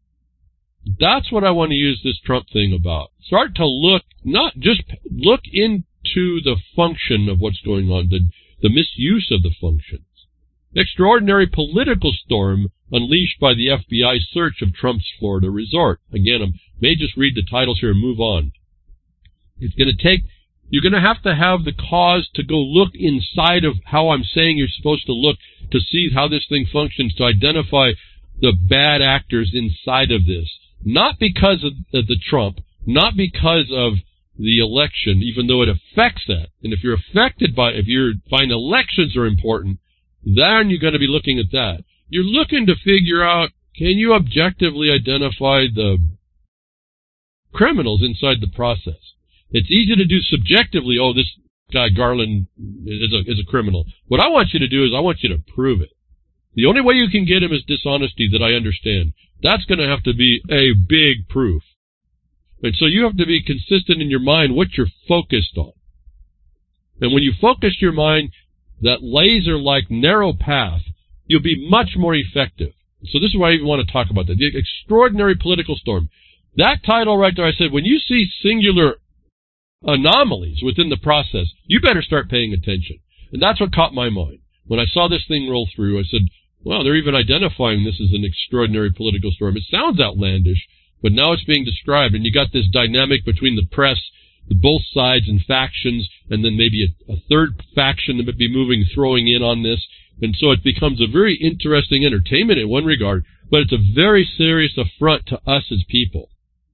That's what I want to use this Trump thing about. Start to look, not just look into the function of what's going on, the misuse of the functions. Extraordinary political storm unleashed by the FBI search of Trump's Florida resort. Again, I may just read the titles here and move on. It's going to take, you're going to have the cause to go look inside of how I'm saying you're supposed to look to see how this thing functions, to identify the bad actors inside of this. Not because of the Trump, not because of the election, even though it affects that. And if you find elections are important, then you're going to be looking at that. You're looking to figure out, can you objectively identify the criminals inside the process. It's easy to do subjectively, oh, this guy Garland is a criminal. What I want you to do is I want you to prove it. The only way you can get him is dishonesty that I understand. That's going to have to be a big proof. And so you have to be consistent in your mind what you're focused on. And when you focus your mind, that laser-like narrow path, you'll be much more effective. So this is why I even want to talk about that. The extraordinary political storm. That title right there, I said, when you see singular anomalies within the process, you better start paying attention. And that's what caught my mind. When I saw this thing roll through, I said, well, they're even identifying this as an extraordinary political storm. It sounds outlandish, but now it's being described, and you got this dynamic between the press, the both sides and factions, and then maybe a third faction that would be moving, throwing in on this. And so it becomes a very interesting entertainment in one regard, but it's a very serious affront to us as people.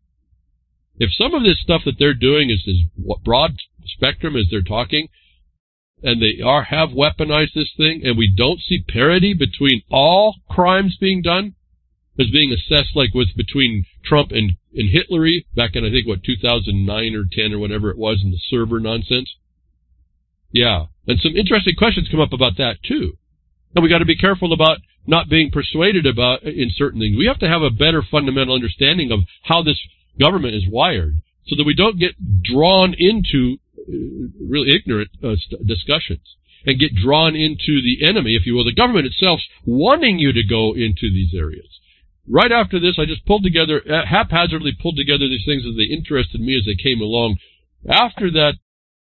If some of this stuff that they're doing is as broad spectrum as they're talking, and they have weaponized this thing, and we don't see parity between all crimes being done, as being assessed like with between Trump and Hitlery back in, I think, 2009 or 10 or whatever it was in the server nonsense. Yeah, and some interesting questions come up about that, too. And we got to be careful about not being persuaded about in certain things. We have to have a better fundamental understanding of how this government is wired so that we don't get drawn into really ignorant discussions and get drawn into the enemy, if you will, the government itself wanting you to go into these areas. Right after this, I just haphazardly pulled together these things as they interested me as they came along. After that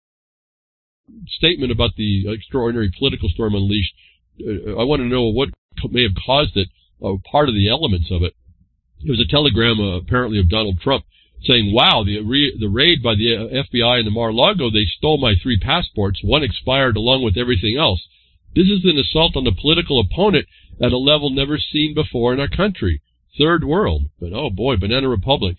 statement about the extraordinary political storm unleashed, I want to know what may have caused it, part of the elements of it. It was a telegram, apparently, of Donald Trump saying, wow, the raid by the FBI in the Mar-a-Lago, they stole my 3 passports. One expired along with everything else. This is an assault on the political opponent at a level never seen before in our country. Third world. But, oh boy, Banana Republic.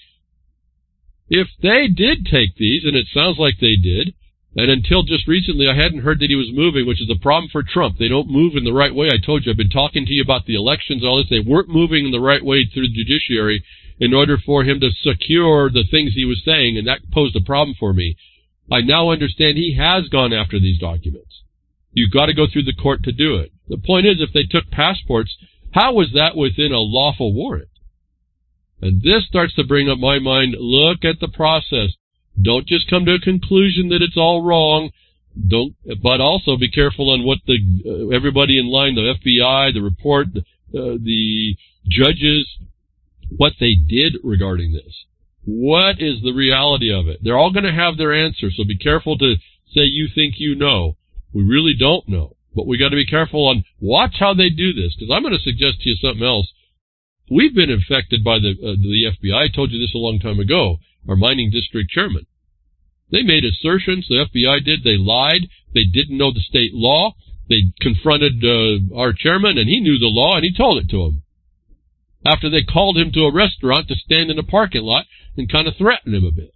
If they did take these, and it sounds like they did, and until just recently I hadn't heard that he was moving, which is a problem for Trump. They don't move in the right way. I told you, I've been talking to you about the elections, all this. They weren't moving in the right way through the judiciary in order for him to secure the things he was saying, and that posed a problem for me. I now understand he has gone after these documents. You've got to go through the court to do it. The point is, if they took passports, how was that within a lawful warrant? And this starts to bring up my mind, look at the process. Don't just come to a conclusion that it's all wrong. But also be careful on what everybody in line, the FBI, the report, the judges, what they did regarding this. What is the reality of it? They're all going to have their answer, so be careful to say you think you know. We really don't know. But we got to be careful on watch how they do this, because I'm going to suggest to you something else. We've been infected by the FBI. I told you this a long time ago. Our mining district chairman. They made assertions, the FBI did, they lied, they didn't know the state law, they confronted our chairman, and he knew the law, and he told it to him. After they called him to a restaurant to stand in a parking lot and kind of threatened him a bit.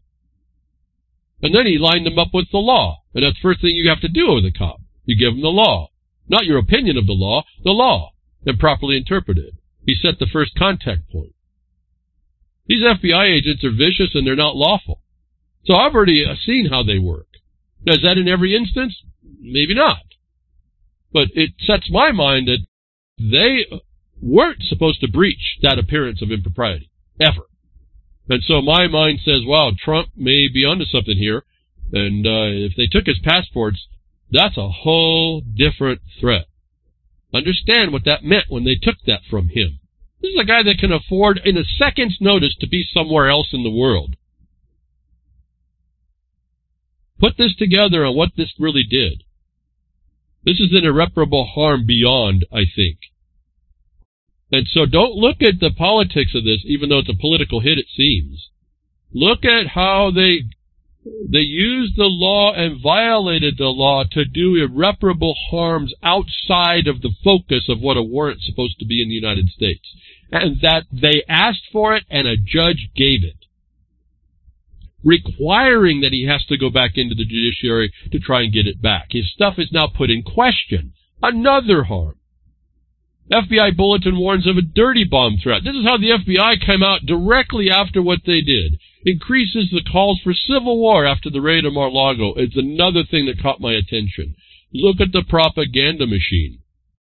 And then he lined them up with the law, and that's the first thing you have to do with a cop. You give him the law. Not your opinion of the law, and properly interpret it. He set the first contact point. These FBI agents are vicious and they're not lawful. So I've already seen how they work. Now, is that in every instance? Maybe not. But it sets my mind that they weren't supposed to breach that appearance of impropriety, ever. And so my mind says, wow, Trump may be onto something here. And if they took his passports, that's a whole different threat. Understand what that meant when they took that from him. This is a guy that can afford, in a second's notice, to be somewhere else in the world. Put this together on what this really did. This is an irreparable harm beyond, I think. And so don't look at the politics of this, even though it's a political hit, it seems. Look at how they used the law and violated the law to do irreparable harms outside of the focus of what a warrant's supposed to be in the United States. And that they asked for it and a judge gave it, requiring that he has to go back into the judiciary to try and get it back. His stuff is now put in question. Another harm. FBI bulletin warns of a dirty bomb threat. This is how the FBI came out directly after what they did. increases the calls for civil war after the raid of Mar-a-Lago. It's another thing that caught my attention. Look at the propaganda machine.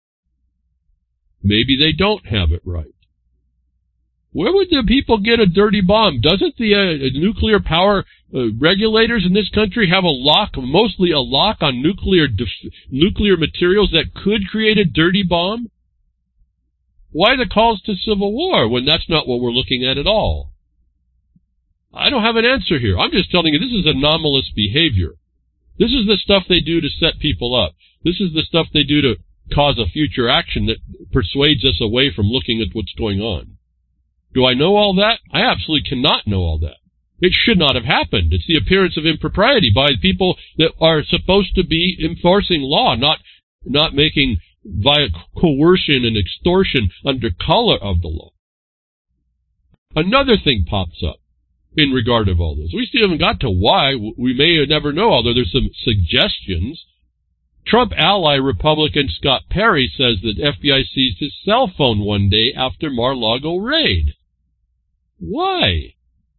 Maybe they don't have it right. Where would the people get a dirty bomb? Doesn't the nuclear power regulators in this country have a lock, mostly a lock on nuclear materials that could create a dirty bomb? Why the calls to civil war when that's not what we're looking at all? I don't have an answer here. I'm just telling you this is anomalous behavior. This is the stuff they do to set people up. This is the stuff they do to cause a future action that persuades us away from looking at what's going on. Do I know all that? I absolutely cannot know all that. It should not have happened. It's the appearance of impropriety by people that are supposed to be enforcing law, not making via coercion and extortion under color of the law. Another thing pops up in regard of all this. We still haven't got to why. We may never know, although there's some suggestions. Trump ally Republican Scott Perry says that FBI seized his cell phone one day after Mar-a-Lago raid. Why?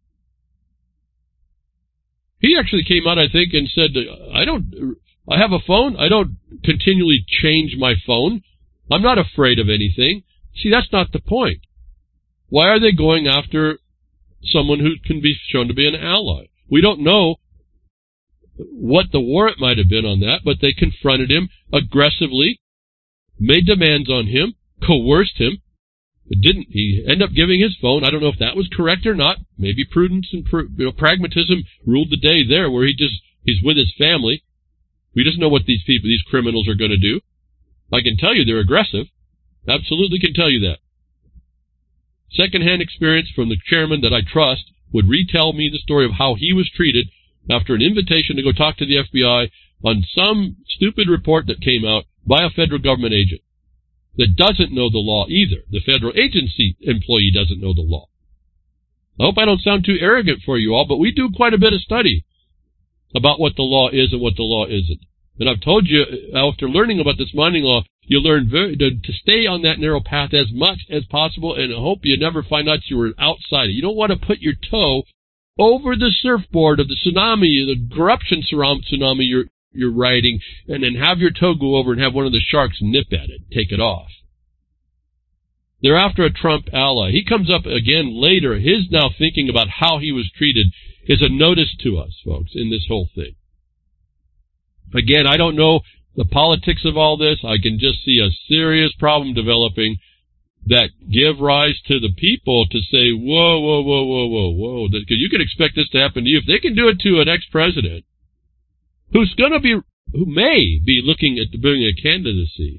He actually came out, I think, and said, I have a phone. I don't continually change my phone. I'm not afraid of anything. See, that's not the point. Why are they going after someone who can be shown to be an ally? We don't know what the warrant might have been on that, but they confronted him aggressively, made demands on him, coerced him. He ended up giving his phone. I don't know if that was correct or not. Maybe prudence and pragmatism ruled the day there, where he's with his family. We just know what these criminals are going to do. I can tell you they're aggressive. Absolutely can tell you that. Secondhand experience from the chairman that I trust would retell me the story of how he was treated after an invitation to go talk to the FBI on some stupid report that came out by a federal government agent that doesn't know the law either. The federal agency employee doesn't know the law. I hope I don't sound too arrogant for you all, but we do quite a bit of study about what the law is and what the law isn't. And I've told you, after learning about this mining law, you learn to stay on that narrow path as much as possible, and I hope you never find out you were outside it. You don't want to put your toe over the surfboard of the tsunami, the corruption tsunami you're riding, and then have your toe go over and have one of the sharks nip at it, take it off. They're after a Trump ally. He comes up again later. His now thinking about how he was treated is a notice to us, folks, in this whole thing. Again, I don't know the politics of all this. I can just see a serious problem developing that give rise to the people to say, whoa. Because you can expect this to happen to you. If they can do it to an ex-president who may be looking at doing a candidacy,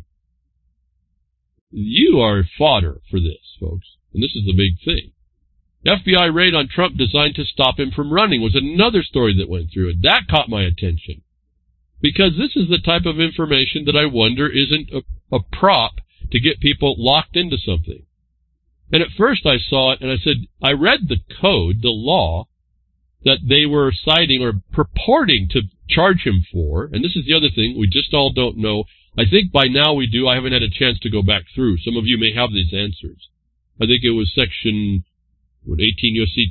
you are fodder for this, folks. And this is the big thing. FBI raid on Trump designed to stop him from running was another story that went through it. That caught my attention. Because this is the type of information that I wonder isn't a prop to get people locked into something. And at first I saw it and I said, I read the code, the law, that they were citing or purporting to charge him for. And this is the other thing, we just all don't know. I think by now we do. I haven't had a chance to go back through. Some of you may have these answers. I think it was section 18 U.S.C.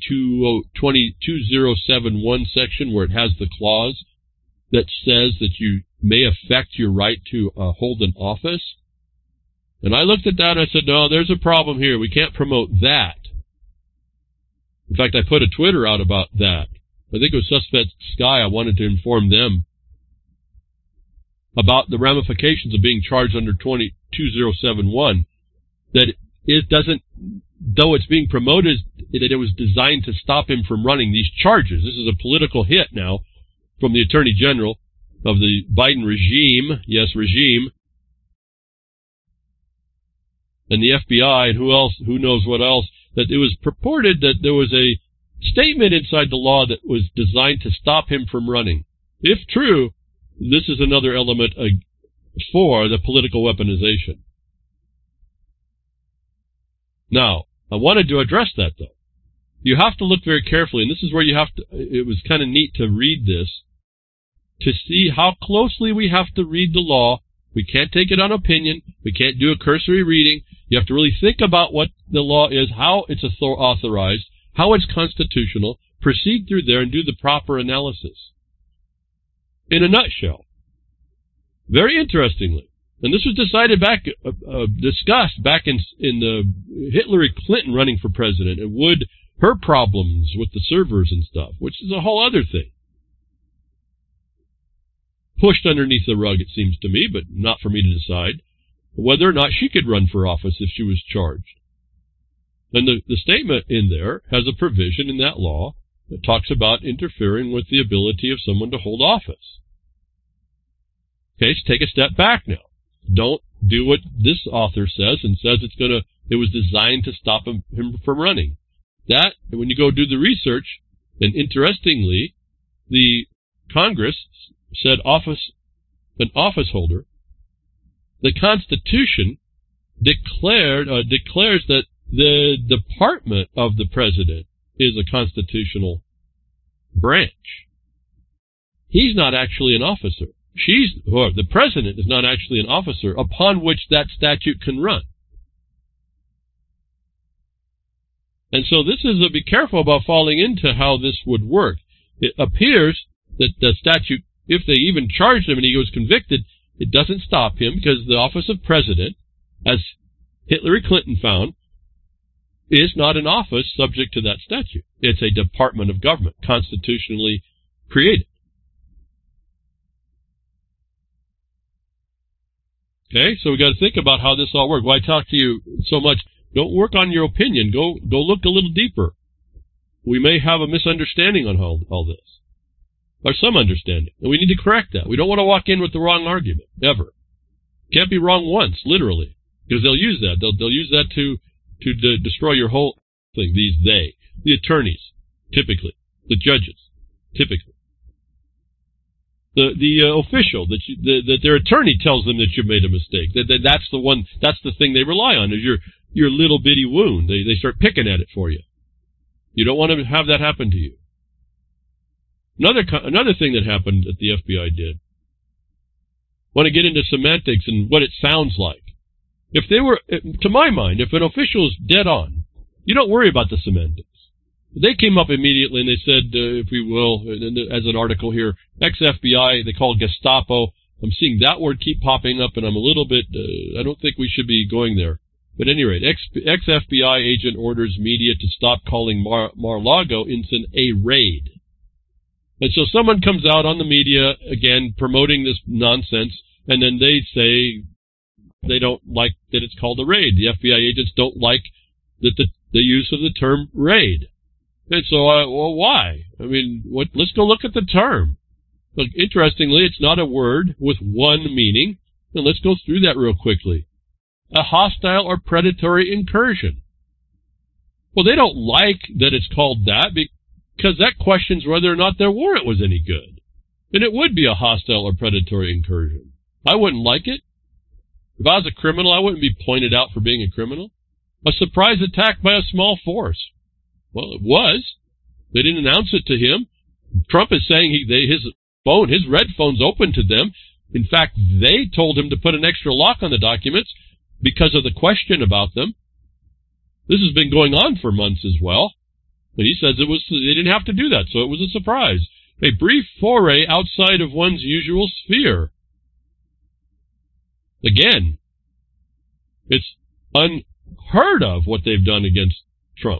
20071 section where it has the clause that says that you may affect your right to hold an office. And I looked at that and I said, no, there's a problem here. We can't promote that. In fact, I put a Twitter out about that. I think it was Suspect Sky. I wanted to inform them about the ramifications of being charged under 20071, that it doesn't, though it's being promoted, that it was designed to stop him from running these charges. This is a political hit now from the Attorney General of the Biden regime, yes, regime, and the FBI, and who knows what else, that it was purported that there was a statement inside the law that was designed to stop him from running. If true, this is another element for the political weaponization. Now, I wanted to address that, though. You have to look very carefully, and this is where you have to, it was kind of neat to read this, to see how closely we have to read the law. We can't take it on opinion. We can't do a cursory reading. You have to really think about what the law is, how it's authorized, how it's constitutional, proceed through there and do the proper analysis. In a nutshell. Very interestingly. And this was decided discussed back in the Hillary Clinton running for president, and her problems with the servers and stuff, which is a whole other thing. Pushed underneath the rug, it seems to me, but not for me to decide whether or not she could run for office if she was charged. And the statement in there has a provision in that law that talks about interfering with the ability of someone to hold office. Okay, so take a step back now. Don't do what this author says and says it was designed to stop him from running. That, when you go do the research, and interestingly, the Congress said an office holder, the Constitution declares that the department of the president is a constitutional branch. He's not actually an officer. The president is not actually an officer upon which that statute can run. And so this is be careful about falling into how this would work. It appears that the statute, if they even charged him and he was convicted, it doesn't stop him, because the office of president, as Hillary Clinton found, is not an office subject to that statute. It's a department of government, constitutionally created. Okay, so we got to think about how this all works. Why I talk to you so much? Don't work on your opinion. Go look a little deeper. We may have a misunderstanding on all this, or some understanding, and we need to correct that. We don't want to walk in with the wrong argument, ever. Can't be wrong once, literally, because they'll use that. They'll use that to destroy your whole thing. The attorneys, typically, the judges, typically. The official that their attorney tells them that you've made a mistake. That's the thing they rely on, is your little bitty wound. They start picking at it for you. You don't want to have that happen to you. Another thing that happened that the FBI did. Want to get into semantics and what it sounds like. If they were, to my mind, if an official is dead on, you don't worry about the semantics. They came up immediately and they said, if we will, as an article here, ex-FBI, they call Gestapo. I'm seeing that word keep popping up, and I'm a little bit, I don't think we should be going there. But at any rate, ex-FBI agent orders media to stop calling Mar-a-Lago incident a raid. And so someone comes out on the media, again, promoting this nonsense, and then they say they don't like that it's called a raid. The FBI agents don't like that the use of the term raid. And so, well, why? I mean, let's go look at the term. Look, interestingly, it's not a word with one meaning. And let's go through that real quickly. A hostile or predatory incursion. Well, they don't like that it's called that because that questions whether or not their warrant was any good. And it would be a hostile or predatory incursion. I wouldn't like it. If I was a criminal, I wouldn't be pointed out for being a criminal. A surprise attack by a small force. Well, it was. They didn't announce it to him. Trump is saying his red phone's open to them. In fact, they told him to put an extra lock on the documents because of the question about them. This has been going on for months as well. And he says they didn't have to do that, so it was a surprise. A brief foray outside of one's usual sphere. Again, it's unheard of what they've done against Trump.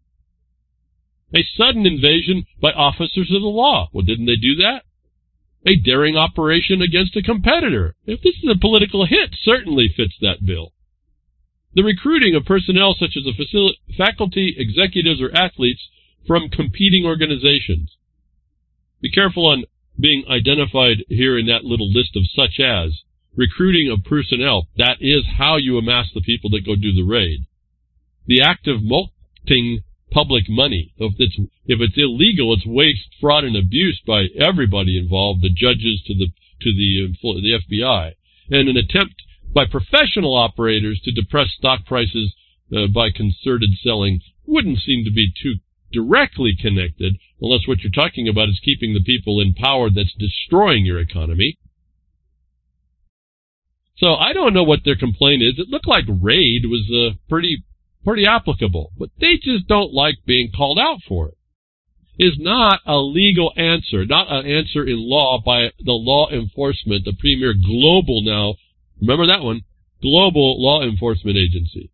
A sudden invasion by officers of the law. Well, didn't they do that? A daring operation against a competitor. If this is a political hit, certainly fits that bill. The recruiting of personnel such as faculty, executives, or athletes from competing organizations. Be careful on being identified here in that little list of such as. Recruiting of personnel. That is how you amass the people that go do the raid. The act of mulcting public money. If it's illegal, it's waste, fraud, and abuse by everybody involved, the judges to the FBI, and an attempt by professional operators to depress stock prices by concerted selling wouldn't seem to be too directly connected, unless what you're talking about is keeping the people in power that's destroying your economy. So I don't know what their complaint is. It looked like raid was pretty applicable, but they just don't like being called out for it. is not a legal answer, not an answer in law by the law enforcement, the premier global now, remember that one, global law enforcement agency.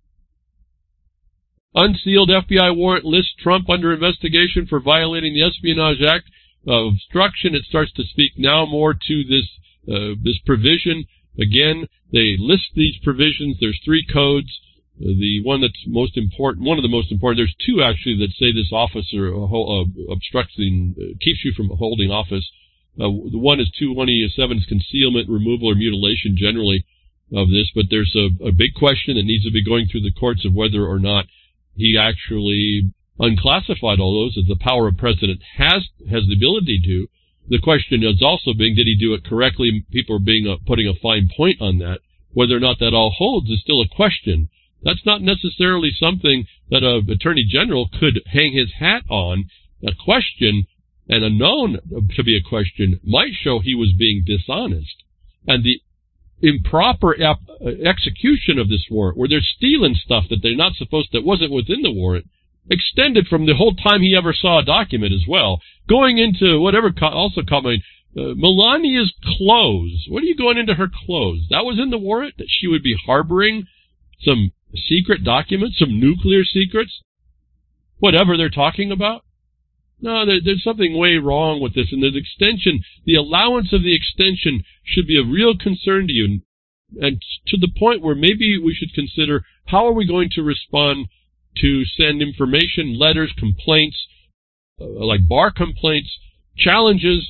Unsealed FBI warrant lists Trump under investigation for violating the Espionage Act of obstruction. It starts to speak now more to this provision. Again, they list these provisions. There's 3 codes. The one that's most important, one of the most important, there's 2 actually that say this officer obstructing, keeps you from holding office. The one is 217 is concealment, removal, or mutilation generally of this, but there's a big question that needs to be going through the courts of whether or not he actually unclassified all those, as the power of president has the ability to. The question is also being, did he do it correctly? People are putting a fine point on that. Whether or not that all holds is still a question. That's not necessarily something that an attorney general could hang his hat on. A question, and a known to be a question, might show he was being dishonest. And the improper execution of this warrant, where they're stealing stuff that they're not supposed, that wasn't within the warrant, extended from the whole time he ever saw a document as well. Going into whatever, also caught my, Melania's clothes. What are you going into her clothes? That was in the warrant, that she would be harboring some secret documents, some nuclear secrets, whatever they're talking about. No, there's something way wrong with this, and the extension, the allowance of the extension should be a real concern to you, and to the point where maybe we should consider, how are we going to respond to send information, letters, complaints, like bar complaints, challenges,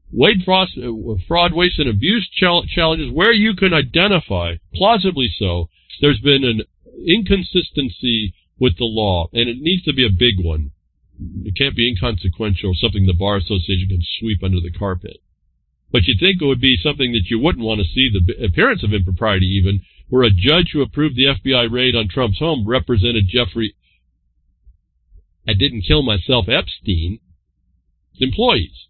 fraud, waste, and abuse challenges, where you can identify, plausibly so, there's been an inconsistency with the law, and it needs to be a big one. It can't be inconsequential, something the Bar Association can sweep under the carpet. But you'd think it would be something that you wouldn't want to see, the appearance of impropriety even, where a judge who approved the FBI raid on Trump's home represented Jeffrey, I didn't kill myself, Epstein's employees.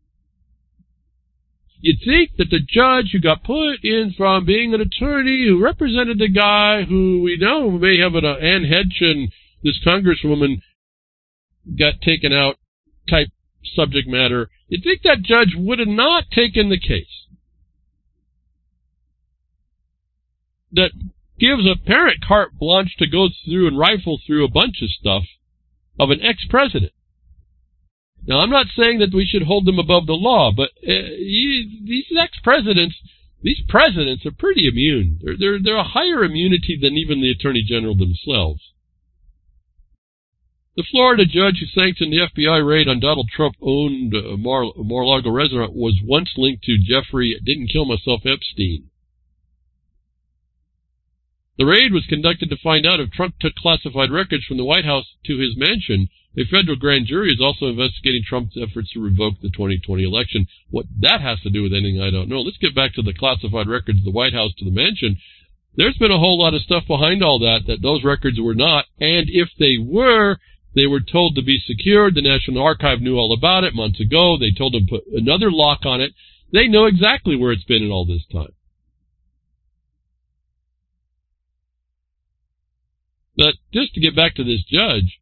You'd think that the judge who got put in from being an attorney who represented the guy who we know may have an Ann Hedge and this congresswoman got taken out type subject matter, you'd think that judge would have not taken the case. That gives a parent carte blanche to go through and rifle through a bunch of stuff of an ex-president. Now, I'm not saying that we should hold them above the law, but these ex-presidents, these presidents are pretty immune. They're a higher immunity than even the attorney general themselves. The Florida judge who sanctioned the FBI raid on Donald Trump-owned Mar-a-Lago restaurant was once linked to Jeffrey didn't kill myself Epstein. The raid was conducted to find out if Trump took classified records from the White House to his mansion. A federal grand jury is also investigating Trump's efforts to revoke the 2020 election. What that has to do with anything, I don't know. Let's get back to the classified records of the White House to the mansion. There's been a whole lot of stuff behind all that those records were not, and if they were told to be secured. The National Archive knew all about it months ago. They told them to put another lock on it. They know exactly where it's been in all this time. But just to get back to this judge,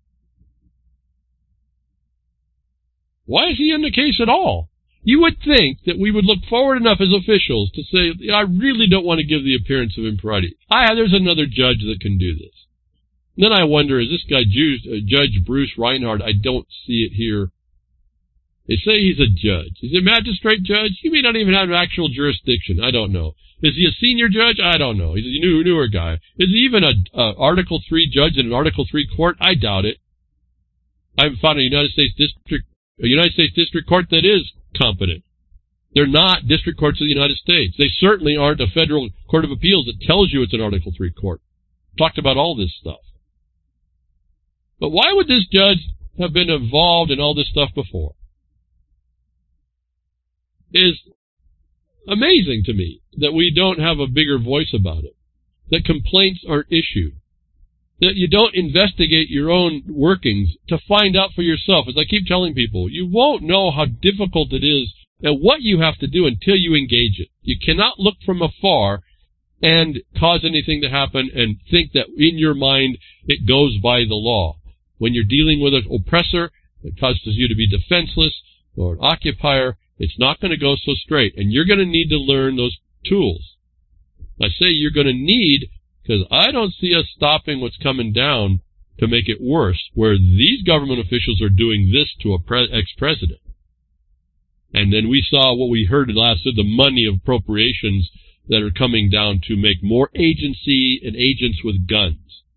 why is he in the case at all? You would think that we would look forward enough as officials to say, I really don't want to give the appearance of impropriety. There's another judge that can do this. And then I wonder, is this guy Judge Bruce Reinhardt? I don't see it here. They say he's a judge. Is he a magistrate judge? He may not even have actual jurisdiction. I don't know. Is he a senior judge? I don't know. He's a newer guy. Is he even a Article III judge in an Article III court? I doubt it. I haven't found a United States District Court that is competent. They're not district courts of the United States. They certainly aren't a federal court of appeals that tells you it's an Article III court. Talked about all this stuff. But why would this judge have been involved in all this stuff before? Is amazing to me that we don't have a bigger voice about it, that complaints aren't issued, that you don't investigate your own workings to find out for yourself. As I keep telling people, you won't know how difficult it is and what you have to do until you engage it. You cannot look from afar and cause anything to happen and think that in your mind it goes by the law. When you're dealing with an oppressor, It causes you to be defenseless or an occupier. It's not going to go so straight, and you're going to need to learn those tools. I say you're going to need, because I don't see us stopping what's coming down to make it worse, where these government officials are doing this to a ex-president. And then we saw what we heard last, the money of appropriations that are coming down to make more agency and agents with guns.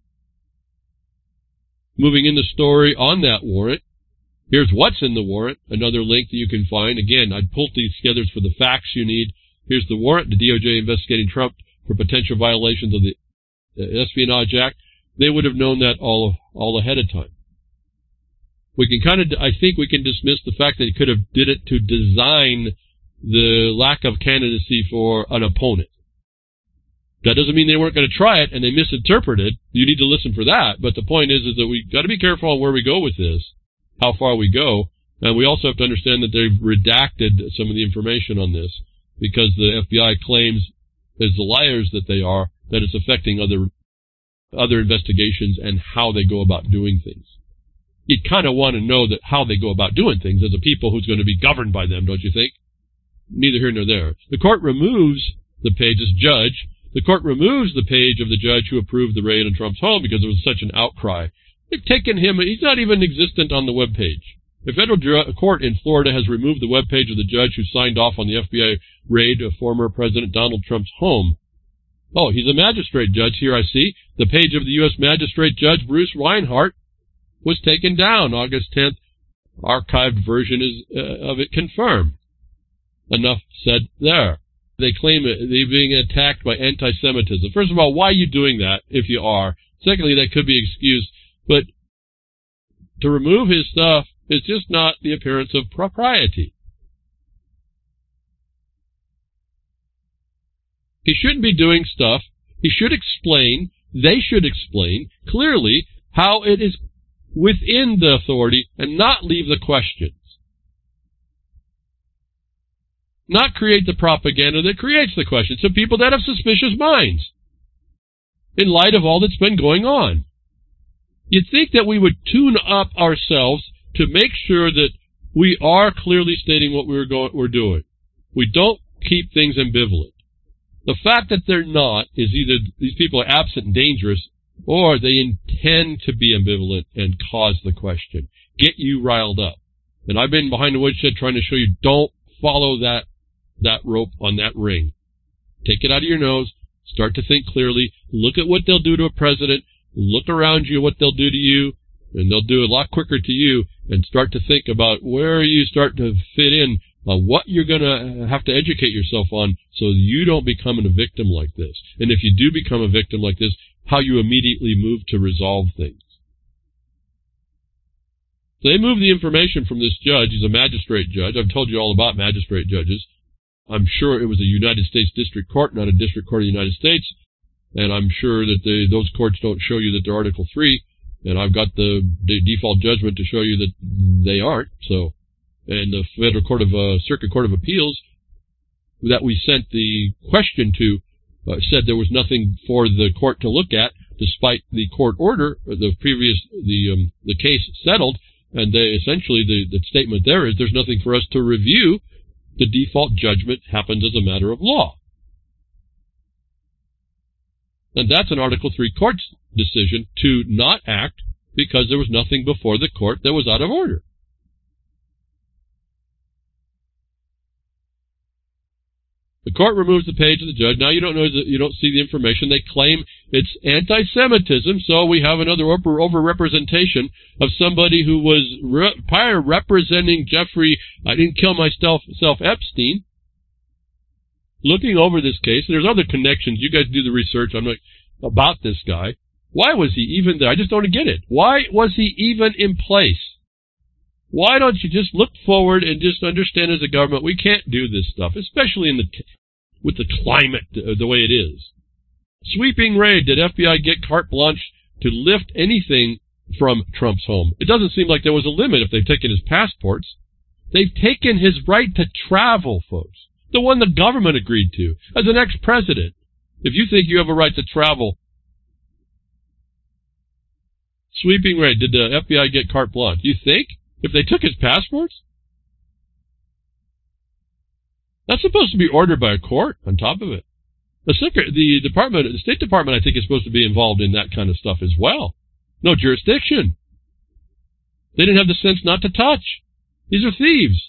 Moving in the story on that warrant, here's what's in the warrant, another link that you can find. Again, I pulled these together for the facts you need. Here's the warrant, the DOJ investigating Trump for potential violations of the Espionage Act. They would have known that all ahead of time. We can I think we can dismiss the fact that he could have did it to design the lack of candidacy for an opponent. That doesn't mean they weren't going to try it and they misinterpreted. You need to listen for that. But the point is that we got to be careful on where we go with this, how far we go. And we also have to understand that they've redacted some of the information on this because the FBI claims, as the liars that they are, that it's affecting other investigations and how they go about doing things. You'd kind of want to know that how they go about doing things as a people who's going to be governed by them, don't you think? Neither here nor there. The court removes the page, this judge, the court removes the page of the judge who approved the raid on Trump's home because there was such an outcry. They've taken him, he's not even existent on the webpage. The federal court in Florida has removed the webpage of the judge who signed off on the FBI raid of former President Donald Trump's home. Oh, he's a magistrate judge here, I see. The page of the U.S. Magistrate Judge Bruce Reinhart was taken down August 10th. Archived version of it confirmed. Enough said there. They claim they're being attacked by anti-Semitism. First of all, why are you doing that if you are? Secondly, that could be excused. But to remove his stuff is just not the appearance of propriety. He shouldn't be doing stuff. He should explain, they should explain clearly how it is within the authority and not leave the questions. Not create the propaganda that creates the questions to people that have suspicious minds in light of all that's been going on. You'd think that we would tune up ourselves to make sure that we are clearly stating what we're doing. We don't keep things ambivalent. The fact that they're not is either these people are absent and dangerous, or they intend to be ambivalent and cause the question, get you riled up. And I've been behind the woodshed trying to show you, don't follow that rope on that ring. Take it out of your nose, start to think clearly, look at what they'll do to a president, look around you what they'll do to you, and they'll do a lot quicker to you, and start to think about where you start to fit in, what you're going to have to educate yourself on so you don't become a victim like this. And if you do become a victim like this, how you immediately move to resolve things. So they moved the information from this judge. He's a magistrate judge. I've told you all about magistrate judges. I'm sure it was a United States District Court, not a District Court of the United States. And I'm sure that those courts don't show you that they're Article 3. And I've got the default judgment to show you that they aren't. So, and the Federal Court of Circuit Court of Appeals that we sent the question to said there was nothing for the court to look at, despite the court order, the case settled, and essentially the statement there is there's nothing for us to review. The default judgment happens as a matter of law. And that's an Article 3 court's decision to not act because there was nothing before the court that was out of order. The court removes the page of the judge. Now you don't see the information. They claim it's anti-Semitism, so we have another over-representation of somebody who was prior representing Jeffrey, I didn't kill myself, Epstein. Looking over this case, and there's other connections. You guys do the research about this guy. Why was he even there? I just don't get it. Why was he even in place? Why don't you just look forward and just understand as a government we can't do this stuff, especially with the climate the way it is. Sweeping raid. Did FBI get carte blanche to lift anything from Trump's home? It doesn't seem like there was a limit if they've taken his passports. They've taken his right to travel, folks. The one the government agreed to as an ex-president. If you think you have a right to travel. Sweeping raid. Did the FBI get carte blanche? You think? if they took his passports? That's supposed to be ordered by a court on top of it. The State Department, I think, is supposed to be involved in that kind of stuff as well. No jurisdiction. They didn't have the sense not to touch. These are thieves.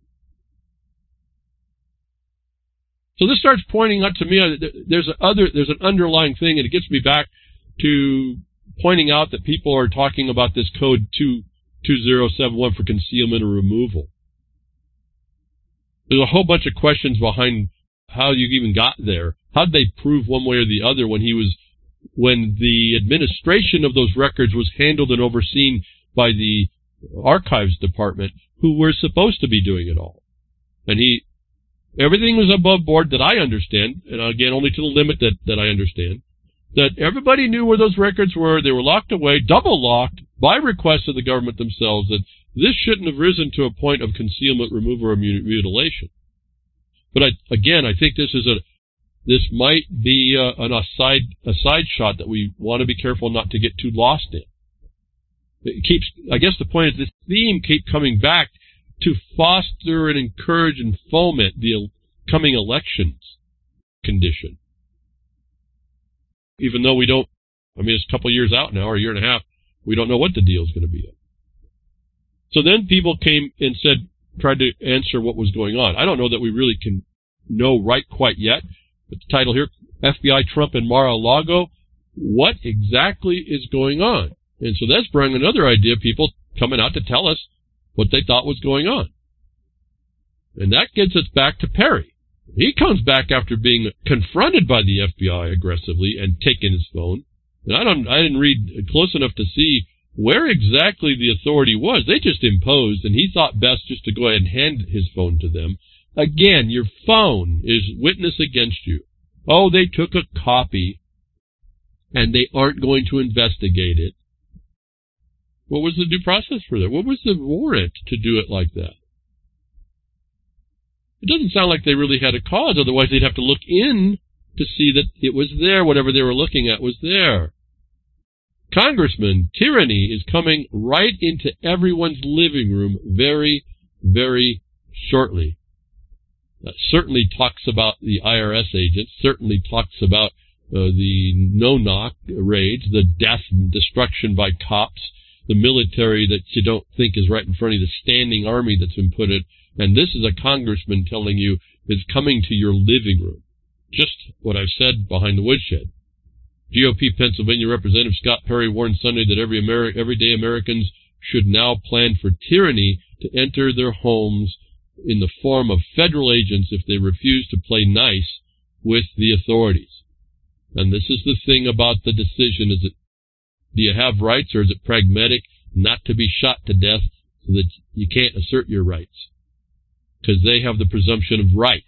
So this starts pointing out to me there's an underlying thing, and it gets me back to pointing out that people are talking about this code 22071 for concealment or removal. There's a whole bunch of questions behind how you even got there. How did they prove one way or the other when the administration of those records was handled and overseen by the archives department, who were supposed to be doing it all? And everything was above board that I understand, and again, only to the limit that I understand, that everybody knew where those records were. They were locked away, double locked, by request of the government themselves, that this shouldn't have risen to a point of concealment, removal, or mutilation. But I think this might be a side shot that we want to be careful not to get too lost in. I guess the point is this theme keeps coming back to foster and encourage and foment the coming elections condition. Even though it's a couple of years out now, or a year and a half, we don't know what the deal is going to be. So then people came and tried to answer what was going on. I don't know that we really can know right quite yet. But the title here, FBI, Trump, and Mar-a-Lago, what exactly is going on? And so that's bringing another idea, people coming out to tell us what they thought was going on. And that gets us back to Perry. He comes back after being confronted by the FBI aggressively and taken his phone. And I didn't read close enough to see where exactly the authority was. They just imposed, and he thought best just to go ahead and hand his phone to them. Again, your phone is witness against you. Oh, they took a copy, and they aren't going to investigate it. What was the due process for that? What was the warrant to do it like that? It doesn't sound like they really had a cause, otherwise they'd have to look in to see that it was there, whatever they were looking at was there. Congressman, tyranny is coming right into everyone's living room very, very shortly. That certainly talks about the IRS agents, certainly talks about the no-knock raids, the death and destruction by cops, the military that you don't think is right in front of you, the standing army that's been put in. And this is a congressman telling you is coming to your living room. Just what I've said behind the woodshed. GOP Pennsylvania Representative Scott Perry warned Sunday that everyday Americans should now plan for tyranny to enter their homes in the form of federal agents if they refuse to play nice with the authorities. And this is the thing about the decision. Do you have rights, or is it pragmatic not to be shot to death so that you can't assert your rights? Because they have the presumption of right.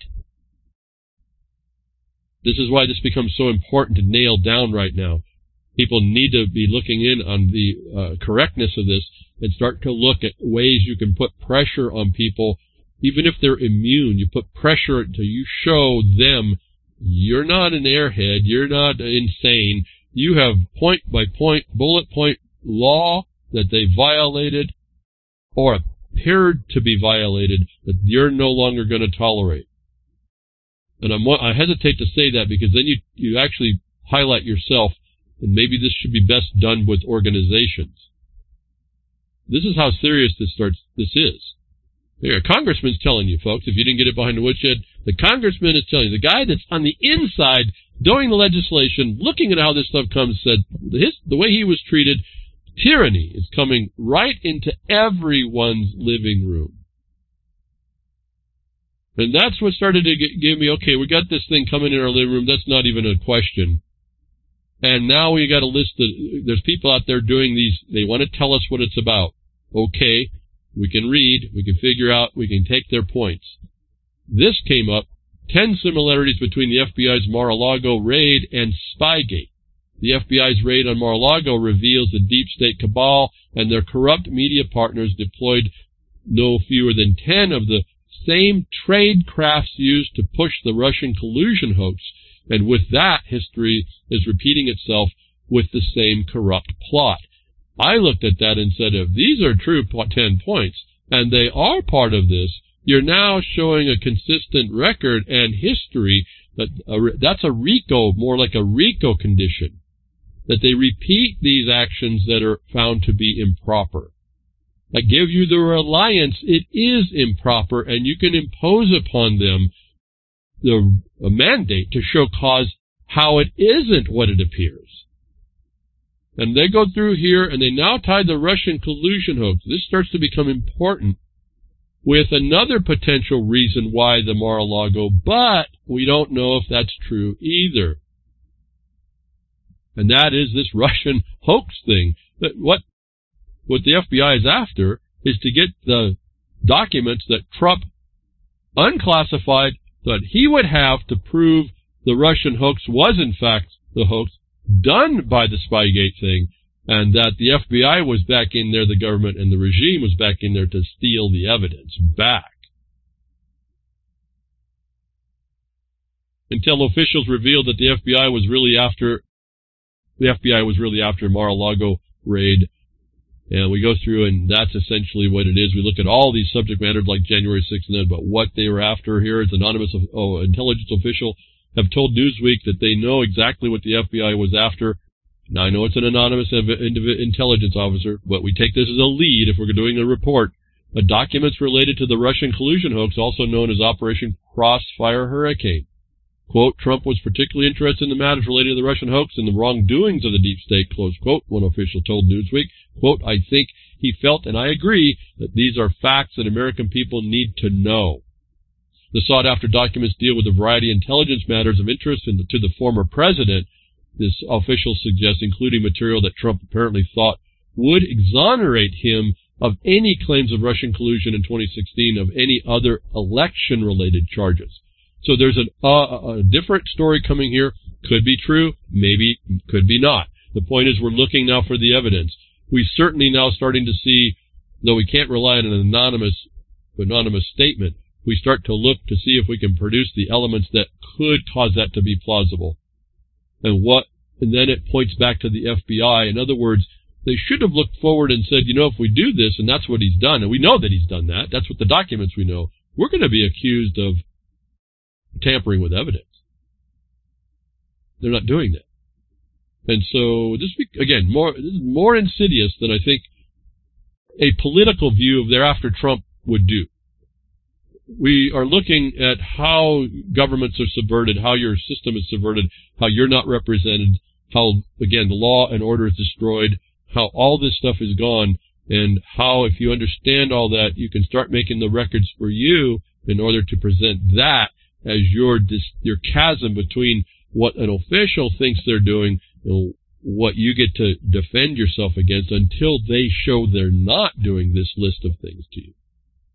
This is why this becomes so important to nail down right now. People need to be looking in on the correctness of this and start to look at ways you can put pressure on people. Even if they're immune, you put pressure until you show them you're not an airhead, you're not insane. You have point-by-point, bullet-point law that they violated or appeared to be violated that you're no longer going to tolerate. And I hesitate to say that because then you actually highlight yourself, and maybe this should be best done with organizations. This is how serious this is. Here, a congressman's telling you, folks, if you didn't get it behind the woodshed, the congressman is telling you, the guy that's on the inside doing the legislation, looking at how this stuff comes, said the way he was treated, tyranny is coming right into everyone's living room. And that's what started to give me, okay, we got this thing coming in our living room, that's not even a question. And now we got a list there's people out there doing these, they want to tell us what it's about. Okay, we can read, we can figure out, we can take their points. This came up, 10 similarities between the FBI's Mar-a-Lago raid and Spygate. The FBI's raid on Mar-a-Lago reveals the deep state cabal and their corrupt media partners deployed no fewer than 10 of the same trade crafts used to push the Russian collusion hoax. And with that, history is repeating itself with the same corrupt plot. I looked at that and said, if these are true 10 points, and they are part of this, you're now showing a consistent record and history that's a RICO, more like a RICO condition, that they repeat these actions that are found to be improper. That give you the reliance it is improper, and you can impose upon them a mandate to show cause how it isn't what it appears. And they go through here, and they now tie the Russian collusion hoax. This starts to become important with another potential reason why the Mar-a-Lago, but we don't know if that's true either. And that is this Russian hoax thing. That what the FBI is after is to get the documents that Trump unclassified that he would have to prove the Russian hoax was in fact the hoax done by the Spygate thing, and that the FBI was back in there, the government and the regime was back in there to steal the evidence back. Until officials revealed that the FBI was really after Mar-a-Lago raid. And we go through, and that's essentially what it is. We look at all these subject matters like January 6th and then, but what they were after here is anonymous intelligence official have told Newsweek that they know exactly what the FBI was after. Now, I know it's an anonymous intelligence officer, but we take this as a lead if we're doing a report. But documents related to the Russian collusion hoax, also known as Operation Crossfire Hurricane. Quote, Trump was particularly interested in the matters related to the Russian hoax and the wrongdoings of the deep state, close quote, one official told Newsweek. Quote, I think he felt, and I agree, that these are facts that American people need to know. The sought-after documents deal with a variety of intelligence matters of interest to the former president, this official suggests, including material that Trump apparently thought would exonerate him of any claims of Russian collusion in 2016 of any other election-related charges. So there's a different story coming here. Could be true, maybe, could be not. The point is we're looking now for the evidence. We certainly now starting to see, though we can't rely on an anonymous statement, we start to look to see if we can produce the elements that could cause that to be plausible. And then it points back to the FBI. In other words, they should have looked forward and said, you know, if we do this, and that's what he's done, and we know that he's done that, that's what the documents we know, we're going to be accused of tampering with evidence. They're not doing that. And so this is more insidious than I think a political view of thereafter Trump would do. We are looking at how governments are subverted, how your system is subverted, how you're not represented, how, again, the law and order is destroyed, how all this stuff is gone, and how, if you understand all that, you can start making the records for you in order to present that as your chasm between what an official thinks they're doing and what you get to defend yourself against until they show they're not doing this list of things to you.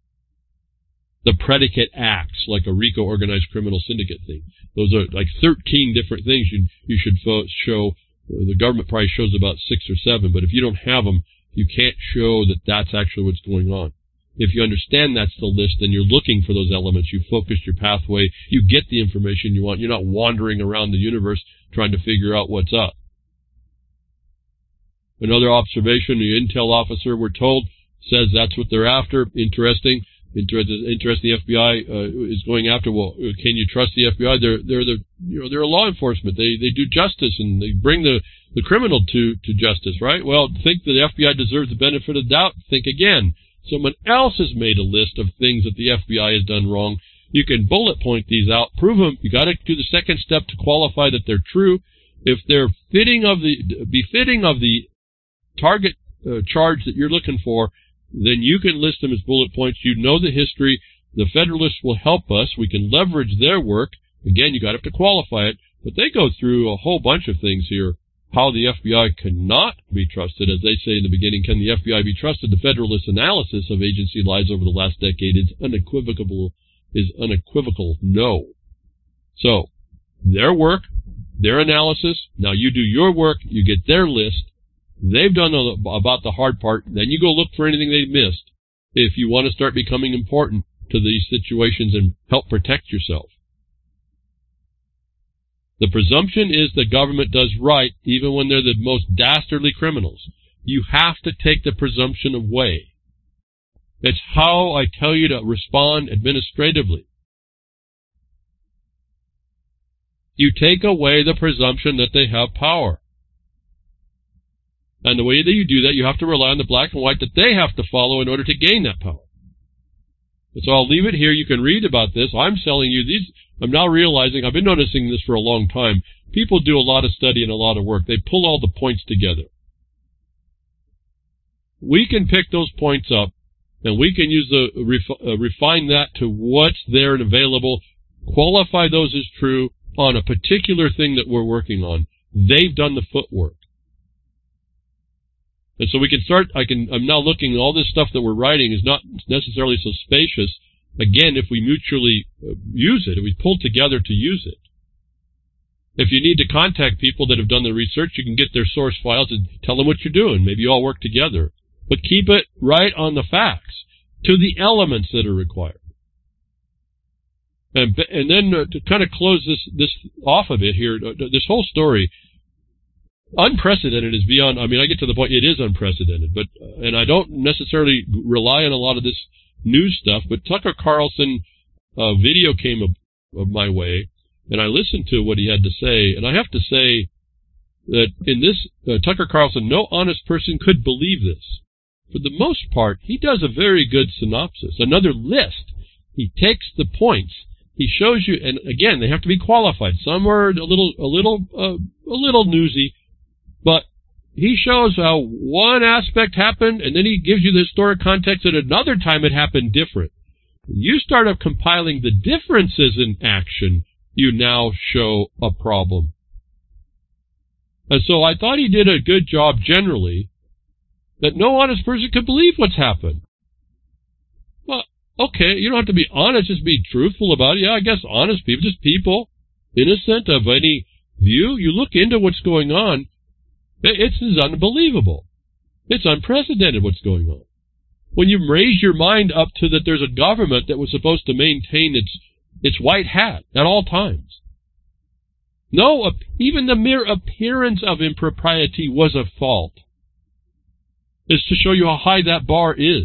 The predicate acts, like a RICO organized criminal syndicate thing. Those are like 13 different things you should show. The government probably shows about 6 or 7, but if you don't have them, you can't show that that's actually what's going on. If you understand that's the list, then you're looking for those elements. You focus your pathway. You get the information you want. You're not wandering around the universe trying to figure out what's up. Another observation, the intel officer, we're told, says that's what they're after. Interesting. The FBI is going after. Well, can you trust the FBI? They're a law enforcement. They do justice and they bring the criminal to justice, right? Well, think that the FBI deserves the benefit of the doubt. Think again. Someone else has made a list of things that the FBI has done wrong. You can bullet point these out, prove them. You got to do the second step to qualify that they're true. If they're befitting of the target charge that you're looking for, then you can list them as bullet points. You know the history. The Federalists will help us. We can leverage their work. Again, you got to have to qualify it, but they go through a whole bunch of things here. How the FBI cannot be trusted, as they say in the beginning, can the FBI be trusted? The Federalist analysis of agency lies over the last decade is unequivocal no. So, their work, their analysis, now you do your work, you get their list, they've done about the hard part, then you go look for anything they've missed if you want to start becoming important to these situations and help protect yourself. The presumption is the government does right even when they're the most dastardly criminals. you have to take the presumption away. It's how I tell you to respond administratively. You take away the presumption that they have power. And the way that you do that, you have to rely on the black and white that they have to follow in order to gain that power. And so I'll leave it here. You can read about this. I'm selling you these. I'm now realizing, I've been noticing this for a long time. People do a lot of study and a lot of work. They pull all the points together. We can pick those points up, and we can use refine that to what's there and available, qualify those as true on a particular thing that we're working on. They've done the footwork. And so we can start, I'm now looking at all this stuff that we're writing is not necessarily so spacious. Again, if we mutually use it, if we pull together to use it. If you need to contact people that have done the research, you can get their source files and tell them what you're doing. Maybe you all work together. But keep it right on the facts, to the elements that are required. And then to kind of close this off a bit here, this whole story, unprecedented is beyond, I get to the point, it is unprecedented, and I don't necessarily rely on a lot of this news stuff, but Tucker Carlson video came of my way, and I listened to what he had to say, and I have to say that in this, Tucker Carlson, no honest person could believe this. For the most part, he does a very good synopsis, another list. He takes the points. He shows you, and again, they have to be qualified. Some are a little newsy, but he shows how one aspect happened, and then he gives you the historic context that another time it happened different. You start up compiling the differences in action, you now show a problem. And so I thought he did a good job generally, that no honest person could believe what's happened. Well, okay, you don't have to be honest, just be truthful about it. Yeah, I guess honest people, just people, innocent of any view. You look into what's going on, it's unbelievable. It's unprecedented what's going on. When you raise your mind up to that there's a government that was supposed to maintain its white hat at all times. No, even the mere appearance of impropriety was a fault. Is to show you how high that bar is.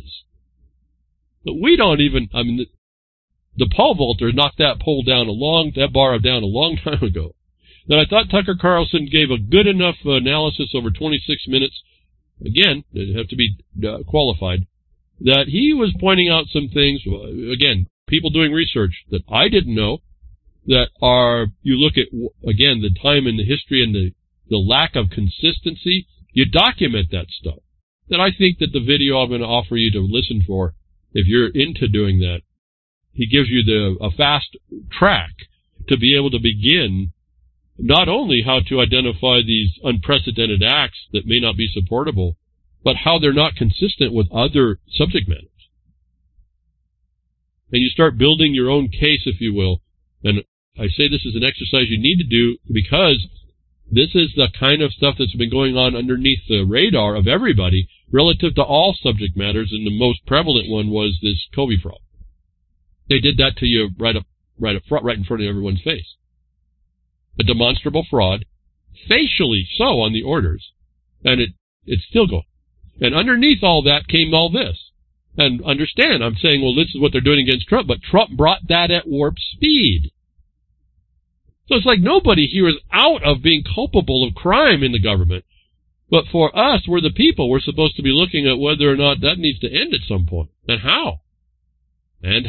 But we don't even, the pole vaulter knocked that bar down a long time ago. That I thought Tucker Carlson gave a good enough analysis over 26 minutes. Again, they have to be qualified. That he was pointing out some things, again, people doing research that I didn't know, that are, you look at, again, the time in the history and the lack of consistency, you document that stuff. That I think that the video I'm going to offer you to listen for, if you're into doing that, he gives you a fast track to be able to begin not only how to identify these unprecedented acts that may not be supportable, but how they're not consistent with other subject matters. And you start building your own case, if you will. And I say this is an exercise you need to do because this is the kind of stuff that's been going on underneath the radar of everybody relative to all subject matters, and the most prevalent one was this COVID fraud. They did that to you right in front of everyone's face. A demonstrable fraud, facially so on the orders, and it's still going. And underneath all that came all this. And understand, I'm saying, well, this is what they're doing against Trump, but Trump brought that at warp speed. So it's like nobody here is out of being culpable of crime in the government. But for us, we're the people. We're supposed to be looking at whether or not that needs to end at some point. And how. And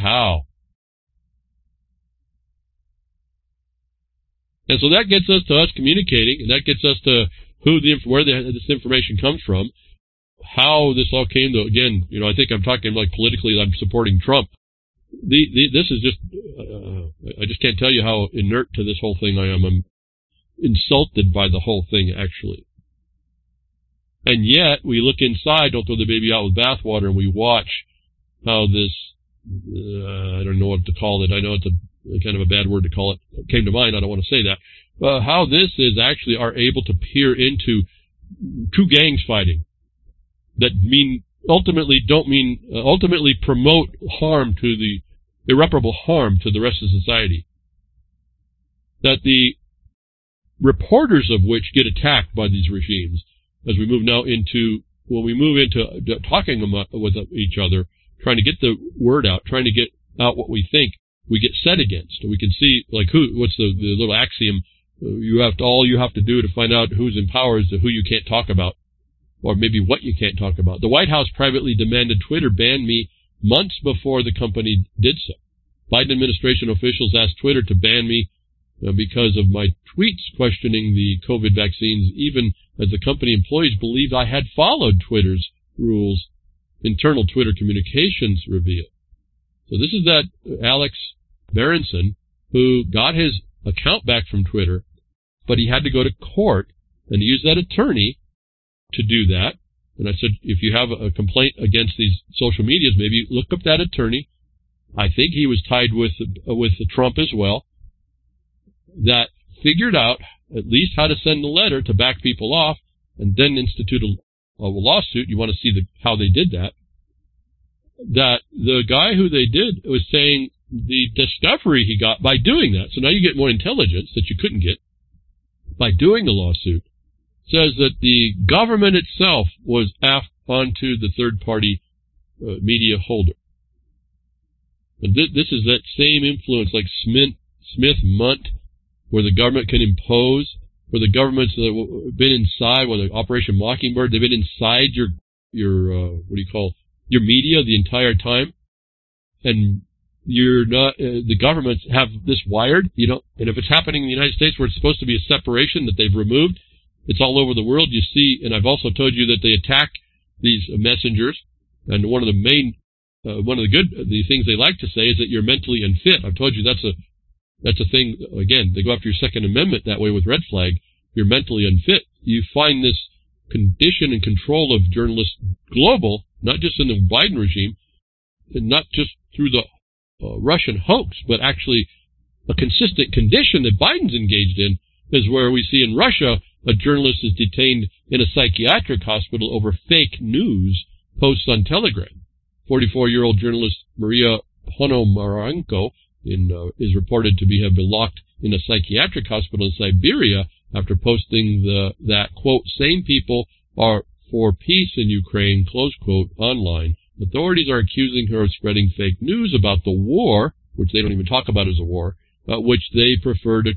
so that gets us to us communicating, and that gets us to where this information comes from, how this all came to, again, I think I'm talking like politically, I'm supporting Trump. This is just, I just can't tell you how inert to this whole thing I am. I'm insulted by the whole thing, actually. And yet, we look inside, don't throw the baby out with bathwater, and we watch how this, I don't know what to call it. I know it's a kind of a bad word to call it. It came to mind, I don't want to say that. How this is actually are able to peer into two gangs fighting that ultimately promote harm to the irreparable harm to the rest of society. That the reporters of which get attacked by these regimes, as we move now into when we move into talking with each other, trying to get the word out, trying to get out what we think, we get set against. We can see, like, what's the little axiom? All you have to do to find out who's in power is who you can't talk about, or maybe what you can't talk about. The White House privately demanded Twitter ban me months before the company did so. Biden administration officials asked Twitter to ban me because of my tweets questioning the COVID vaccines, even as the company employees believed I had followed Twitter's rules, internal Twitter communications revealed. So this is that Alex Berenson, who got his account back from Twitter, but he had to go to court and use that attorney to do that. And I said, if you have a complaint against these social medias, maybe look up that attorney. I think he was tied with Trump as well, that figured out at least how to send a letter to back people off and then institute a lawsuit. You want to see how they did that. That the guy who they did was saying the discovery he got by doing that. So now you get more intelligence that you couldn't get by doing the lawsuit. Says that the government itself was onto the third-party media holder. And this is that same influence like Smith-Mundt, where the government can impose, where the government's been inside, whether Operation Mockingbird, they've been inside your media the entire time, and you're not. The governments have this wired, and if it's happening in the United States where it's supposed to be a separation that they've removed, it's all over the world. You see, and I've also told you that they attack these messengers, and one of the things they like to say is that you're mentally unfit. I've told you that's a thing. Again, they go after your Second Amendment that way with Red Flag. You're mentally unfit. You find this condition and control of journalists global, not just in the Biden regime, and not just through the Russian hoax, but actually a consistent condition that Biden's engaged in is where we see in Russia a journalist is detained in a psychiatric hospital over fake news posts on Telegram. 44-year-old journalist Maria Ponomarenko is reported to have been locked in a psychiatric hospital in Siberia after posting that, quote, sane people are for peace in Ukraine, close quote, online. Authorities are accusing her of spreading fake news about the war, which they don't even talk about as a war, which they prefer to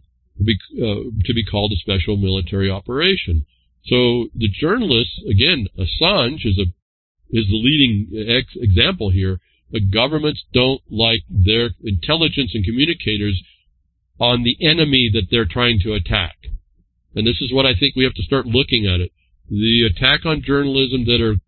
be called a special military operation. So the journalists, again, Assange is the leading example here. The governments don't like their intelligence and communicators on the enemy that they're trying to attack. And this is what I think we have to start looking at it. The attack on journalism that are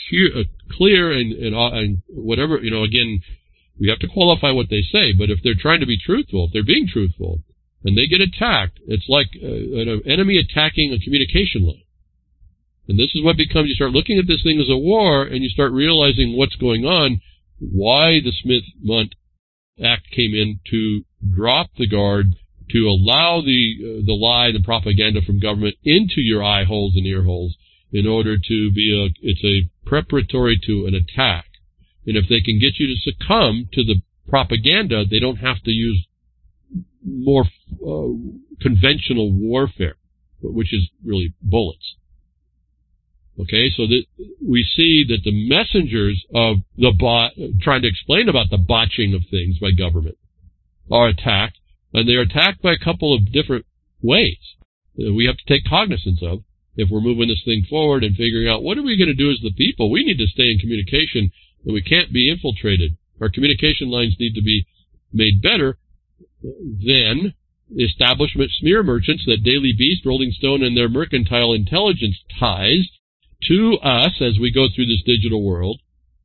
clear and whatever, again, we have to qualify what they say, but if they're trying to be truthful, if they're being truthful, and they get attacked, it's like an enemy attacking a communication line. And this is what becomes, you start looking at this thing as a war, and you start realizing what's going on, why the Smith-Mundt Act came in to drop the guard, to allow the lie, the propaganda from government into your eye holes and ear holes in order to it's a preparatory to an attack. And if they can get you to succumb to the propaganda, they don't have to use more conventional warfare, which is really bullets. Okay, so that we see that the messengers of the bot trying to explain about the botching of things by government are attacked, and they're attacked by a couple of different ways we have to take cognizance of if we're moving this thing forward and figuring out what are we going to do as the people. We need to stay in communication, and we can't be infiltrated. Our communication lines need to be made better. Then establishment smear merchants that Daily Beast, Rolling Stone, and their mercantile intelligence ties to us as we go through this digital world.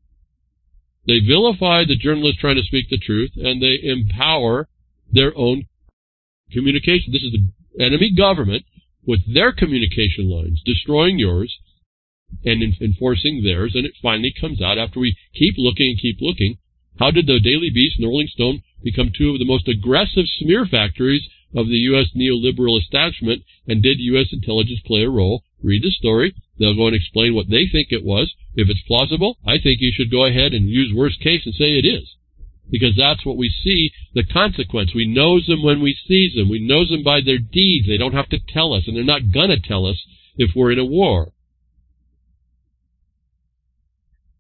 They vilify the journalists trying to speak the truth, and they empower their own communication. This is the enemy government with their communication lines, destroying yours and enforcing theirs, and it finally comes out after we keep looking. How did the Daily Beast and the Rolling Stone become two of the most aggressive smear factories of the U.S. neoliberal establishment, and did U.S. intelligence play a role? Read the story. They'll go and explain what they think it was. If it's plausible, I think you should go ahead and use worst case and say it is. Because that's what we see, the consequence. We knows them when we sees them. We knows them by their deeds. They don't have to tell us, and they're not going to tell us if we're in a war.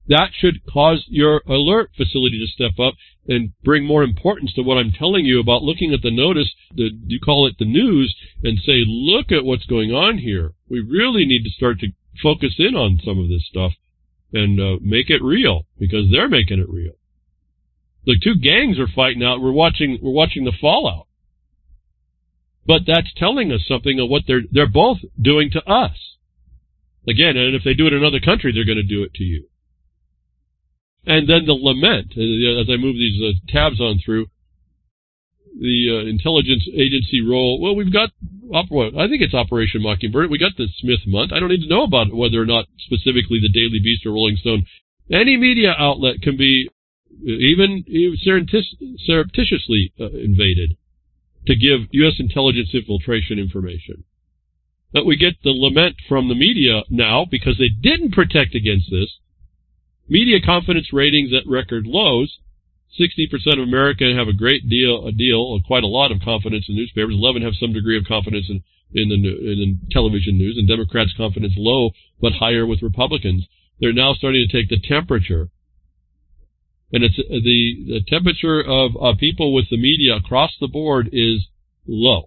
that should cause your alert facility to step up and bring more importance to what I'm telling you about looking at the notice, you call it the news, and say, look at what's going on here. We really need to start to focus in on some of this stuff and make it real, because they're making it real. The two gangs are fighting out. We're watching the fallout. But that's telling us something of what they're both doing to us. Again, and if they do it in another country, they're going to do it to you. And then the lament, as I move these tabs on through, the intelligence agency role. Well, we've got, I think it's Operation Mockingbird. We got the Smith Month. I don't need to know about whether or not specifically the Daily Beast or Rolling Stone. Any media outlet can be even surreptitiously invaded to give U.S. intelligence infiltration information. But we get the lament from the media now because they didn't protect against this. Media confidence ratings at record lows. 60% of Americans have a quite a lot of confidence in newspapers. 11 have some degree of confidence in the television news, and Democrats' confidence low, but higher with Republicans. They're now starting to take the temperature. And it's the temperature of people with the media across the board is low.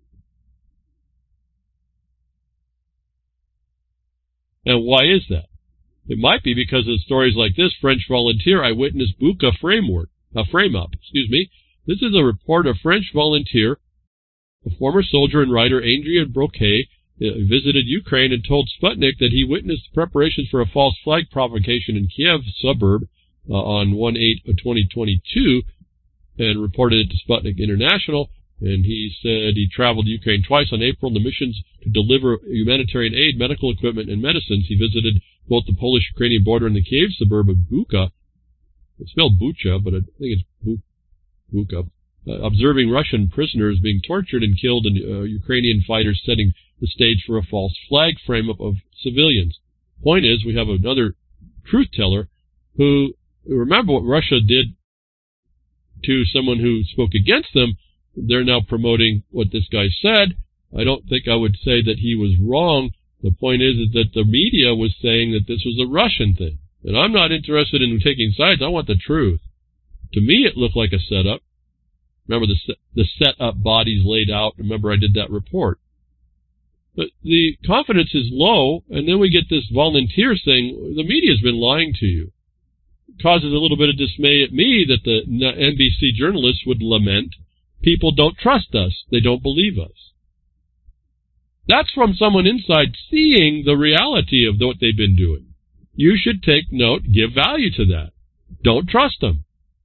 And why is that? It might be because of stories like this, French volunteer eyewitness Bucha frame-up. This is a report of French volunteer, a former soldier and writer, Adrien Broquet, visited Ukraine and told Sputnik that he witnessed preparations for a false flag provocation in Kiev suburb on 1/8/2022 and reported it to Sputnik International. And he said he traveled to Ukraine twice on April on the missions to deliver humanitarian aid, medical equipment, and medicines. He visited both the Polish-Ukrainian border and the Kiev suburb of Bucha. It's spelled Bucha, but I think it's Bucha. Observing Russian prisoners being tortured and killed and Ukrainian fighters setting the stage for a false flag frame-up of civilians. Point is, we have another truth-teller who, remember what Russia did to someone who spoke against them. They're now promoting what this guy said. I don't think I would say that he was wrong. The point is that the media was saying that this was a Russian thing. And I'm not interested in taking sides. I want the truth. To me, it looked like a setup. Remember the set-up bodies laid out. Remember I did that report. But the confidence is low, and then we get this volunteer saying, the media's been lying to you. It causes a little bit of dismay at me that the NBC journalists would lament, people don't trust us. They don't believe us. That's from someone inside seeing the reality of what they've been doing. You should take note, give value to that. Don't trust them.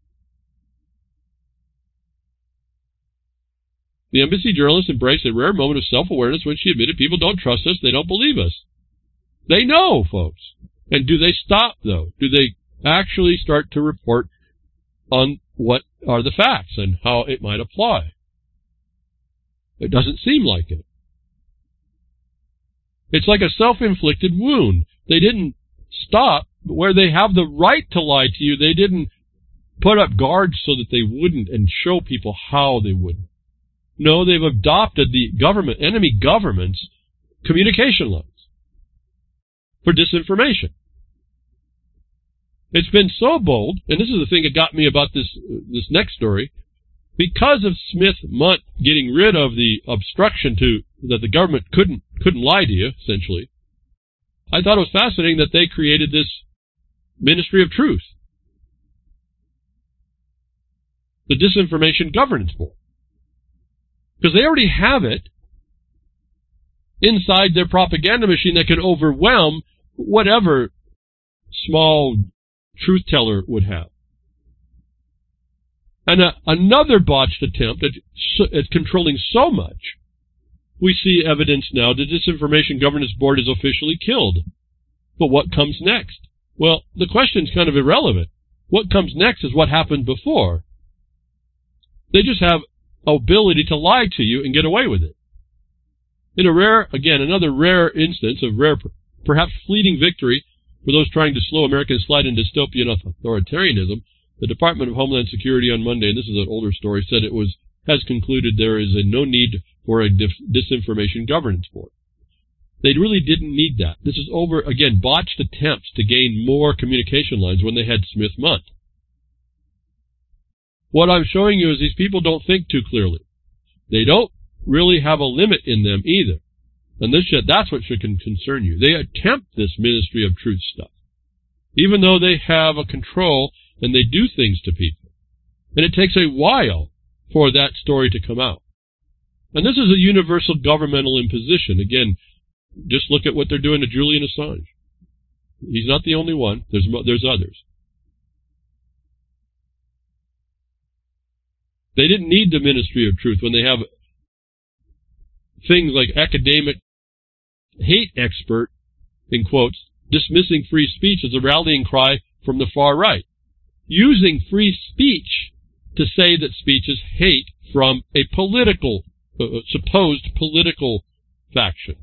The embassy journalists embraced a rare moment of self-awareness when she admitted people don't trust us, they don't believe us. They know, folks. And do they stop, though? Do they actually start to report on what are the facts and how it might apply? It doesn't seem like it. It's like a self-inflicted wound. They didn't stop where they have the right to lie to you. They didn't put up guards so that they wouldn't and show people how they wouldn't. No, they've adopted the enemy government's communication lines for disinformation. It's been so bold, and this is the thing that got me about this next story, because of Smith-Mundt getting rid of the obstruction that the government couldn't lie to you, essentially. I thought it was fascinating that they created this Ministry of Truth, the Disinformation Governance Board. Because they already have it inside their propaganda machine that can overwhelm whatever small truth teller would have. And another botched attempt at controlling so much, we see evidence now the Disinformation Governance Board is officially killed. But what comes next? Well, the question's kind of irrelevant. What comes next is what happened before. They just have ability to lie to you and get away with it. In another rare instance of perhaps fleeting victory for those trying to slow American slide into dystopian authoritarianism, the Department of Homeland Security on Monday, and this is an older story, said has concluded there is no need for a disinformation governance board. They really didn't need that. This is over, again, botched attempts to gain more communication lines when they had Smith-Mundt. What I'm showing you is these people don't think too clearly. They don't really have a limit in them either. And that's what should concern you. They attempt this ministry of truth stuff, even though they have a control and they do things to people. And it takes a while for that story to come out. And this is a universal governmental imposition. Again, just look at what they're doing to Julian Assange. He's not the only one. There's others. They didn't need the ministry of truth when they have things like academic hate expert, in quotes, dismissing free speech as a rallying cry from the far right, using free speech to say that speech is hate from a political, supposed political faction.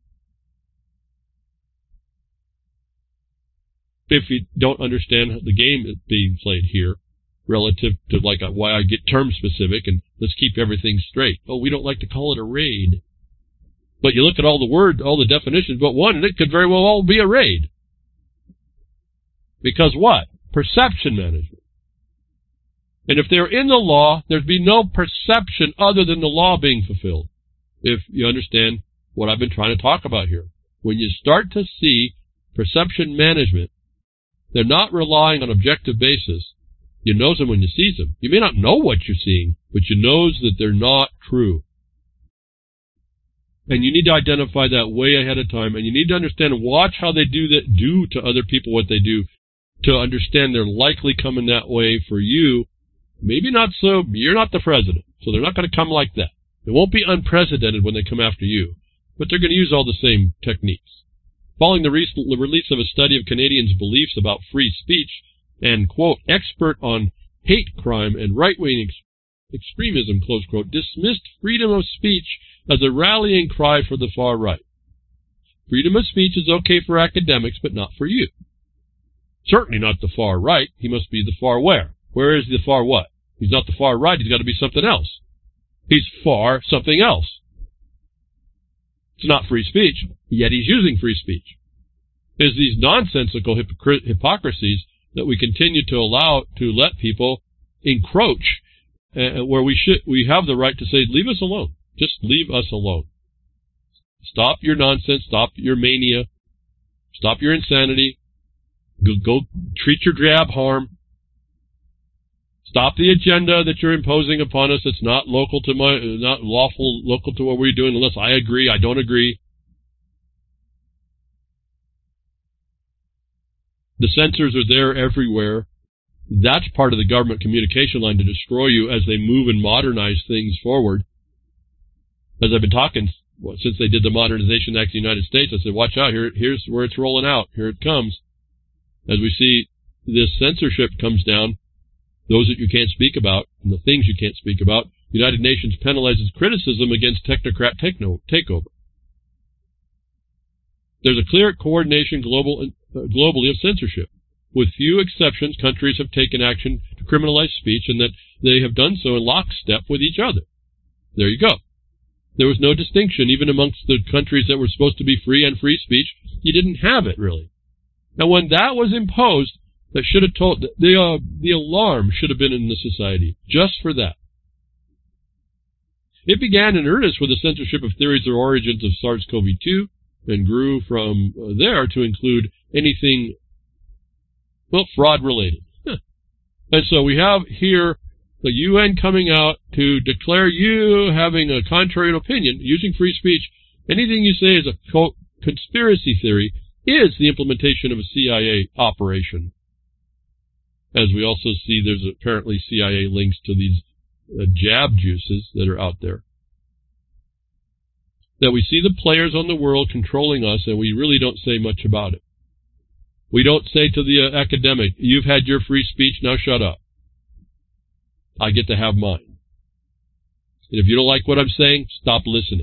If you don't understand the game that's being played here, relative to like why I get term specific and let's keep everything straight. Oh, we don't like to call it a raid. But you look at all the words, all the definitions, but one, and it could very well all be a raid. Because what? Perception management. And if they're in the law, there'd be no perception other than the law being fulfilled. If you understand what I've been trying to talk about here. When you start to see perception management, they're not relying on objective basis. You know them when you see them. You may not know what you're seeing, but you know that they're not true. And you need to identify that way ahead of time, and you need to understand, watch how they do to other people what they do, to understand they're likely coming that way for you. Maybe not so, you're not the president, so they're not going to come like that. It won't be unprecedented when they come after you, but they're going to use all the same techniques. Following the recent release of a study of Canadians' beliefs about free speech, and, quote, expert on hate crime and right-wing extremism, close quote, dismissed freedom of speech as a rallying cry for the far right. Freedom of speech is okay for academics, but not for you. Certainly not the far right. He must be the far where? Where is the far what? He's not the far right. He's got to be something else. He's far something else. It's not free speech, yet he's using free speech. It's these nonsensical hypocrisies that we continue to allow to let people encroach, where we have the right to say, leave us alone. Just leave us alone. Stop your nonsense. Stop your mania. Stop your insanity. Go treat your jab harm. Stop the agenda that you're imposing upon us. It's not local to not lawful, local to what we're doing unless I agree, I don't agree. The censors are there everywhere. That's part of the government communication line to destroy you as they move and modernize things forward. As I've been talking, since they did the Modernization Act of the United States, I said, watch out, here's where it's rolling out. Here it comes. As we see this censorship comes down, those that you can't speak about, and the things you can't speak about, the United Nations penalizes criticism against technocrat takeover. There's a clear coordination globally of censorship. With few exceptions, countries have taken action to criminalize speech, and that they have done so in lockstep with each other. There you go. There was no distinction, even amongst the countries that were supposed to be free and free speech. You didn't have it, really. Now, when that was imposed, that should have told, the alarm should have been in the society, just for that. It began in earnest with the censorship of theories or origins of SARS-CoV-2, and grew from there to include anything, well, fraud-related. And so we have here the UN coming out to declare you having a contrary opinion, using free speech. Anything you say is a, quote, conspiracy theory is the implementation of a CIA operation. As we also see, there's apparently CIA links to these jab juices that are out there. That we see the players on the world controlling us, and we really don't say much about it. We don't say to the academic, you've had your free speech, now shut up. I get to have mine. And if you don't like what I'm saying, stop listening.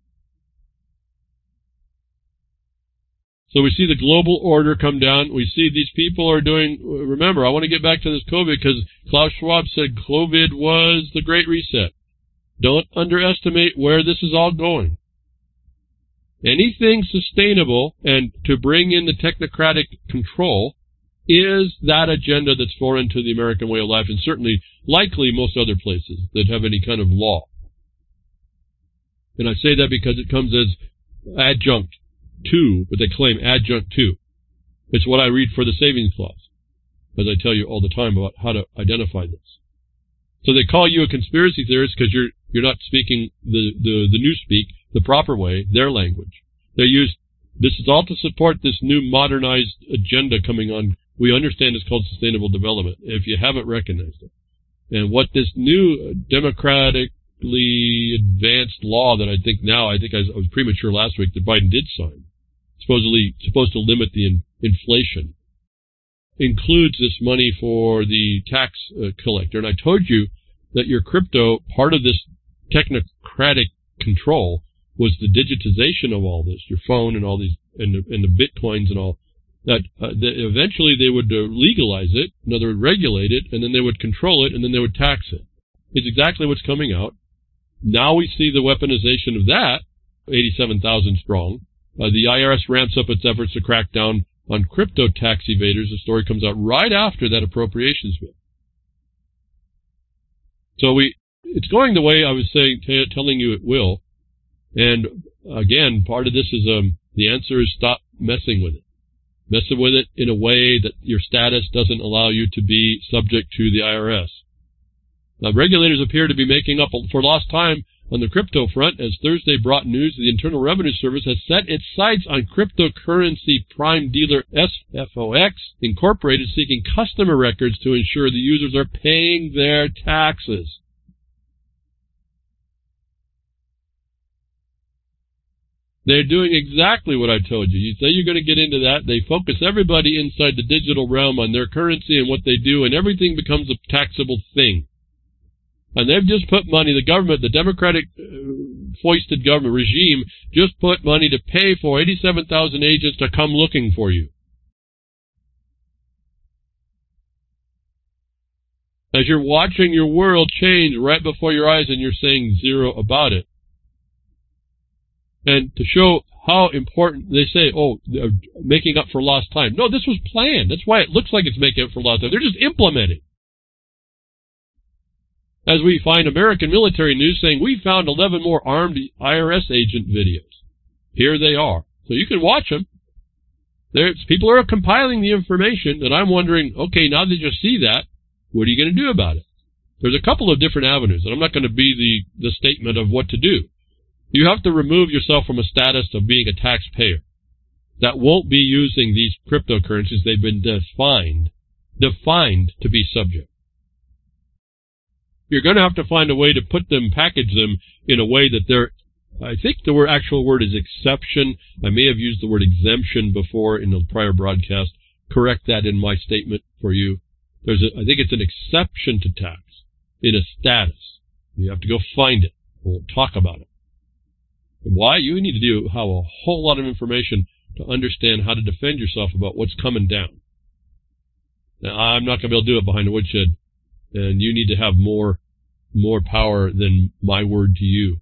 So we see the global order come down. We see these people are doing, remember, I want to get back to this COVID because Klaus Schwab said COVID was the Great Reset. Don't underestimate where this is all going. Anything sustainable and to bring in the technocratic control is that agenda that's foreign to the American way of life, and certainly, likely, most other places that have any kind of law. And I say that because it comes as adjunct to, but they claim adjunct to. It's what I read for the savings clause, as I tell you all the time about how to identify this. So they call you a conspiracy theorist because you're not speaking the newspeak, the proper way, their language. They use, this is all to support this new modernized agenda coming on. We understand it's called sustainable development, if you haven't recognized it. And what this new democratically advanced law that I think I was premature last week that Biden did sign, supposed to limit the inflation, includes this money for the tax collector. And I told you that your crypto, part of this technocratic control, was the digitization of all this, your phone and all these, and the bitcoins and all, that eventually they would legalize it, in other words, regulate it, and then they would control it, and then they would tax it. It's exactly what's coming out. Now we see the weaponization of that, 87,000 strong. The IRS ramps up its efforts to crack down on crypto tax evaders. The story comes out right after that appropriations bill. So it's going the way I was telling you it will. And again, part of this is the answer is stop messing with it. Messing with it in a way that your status doesn't allow you to be subject to the IRS. Now, regulators appear to be making up for lost time on the crypto front, as Thursday brought news the Internal Revenue Service has set its sights on cryptocurrency prime dealer SFOX Incorporated, seeking customer records to ensure the users are paying their taxes. They're doing exactly what I told you. You say you're going to get into that. They focus everybody inside the digital realm on their currency and what they do, and everything becomes a taxable thing. And they've just put money, the government, the Democratic foisted government regime, just put money to pay for 87,000 agents to come looking for you. As you're watching your world change right before your eyes and you're saying zero about it. And to show how important, they say, they're making up for lost time. No, this was planned. That's why it looks like it's making up for lost time. They're just implementing. As we find American military news saying, we found 11 more armed IRS agent videos. Here they are. So you can watch them. People are compiling the information, and I'm wondering, okay, now that you see that, what are you going to do about it? There's a couple of different avenues, and I'm not going to be the statement of what to do. You have to remove yourself from a status of being a taxpayer. That won't be using these cryptocurrencies. They've been defined to be subject. You're going to have to find a way to package them in a way that I think the actual word is exception. I may have used the word exemption before in the prior broadcast. Correct that in my statement for you. I think it's an exception to tax in a status. You have to go find it. We'll talk about it. And why? You need to have a whole lot of information to understand how to defend yourself about what's coming down. Now, I'm not going to be able to do it behind a woodshed, and you need to have more power than my word to you.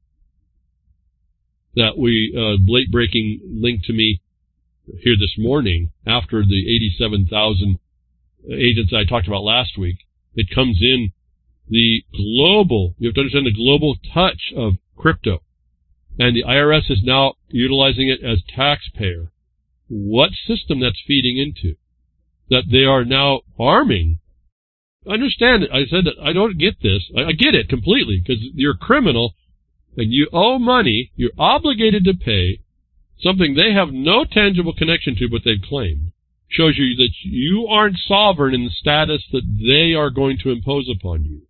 That late breaking link to me here this morning after the 87,000 agents I talked about last week. It comes in you have to understand the global touch of crypto. And the IRS is now utilizing it as taxpayer. What system that's feeding into? That they are now arming. Understand it. I said that I don't get this. I get it completely, because you're a criminal and you owe money. You're obligated to pay something they have no tangible connection to, but they've claimed. Shows you that you aren't sovereign in the status that they are going to impose upon you.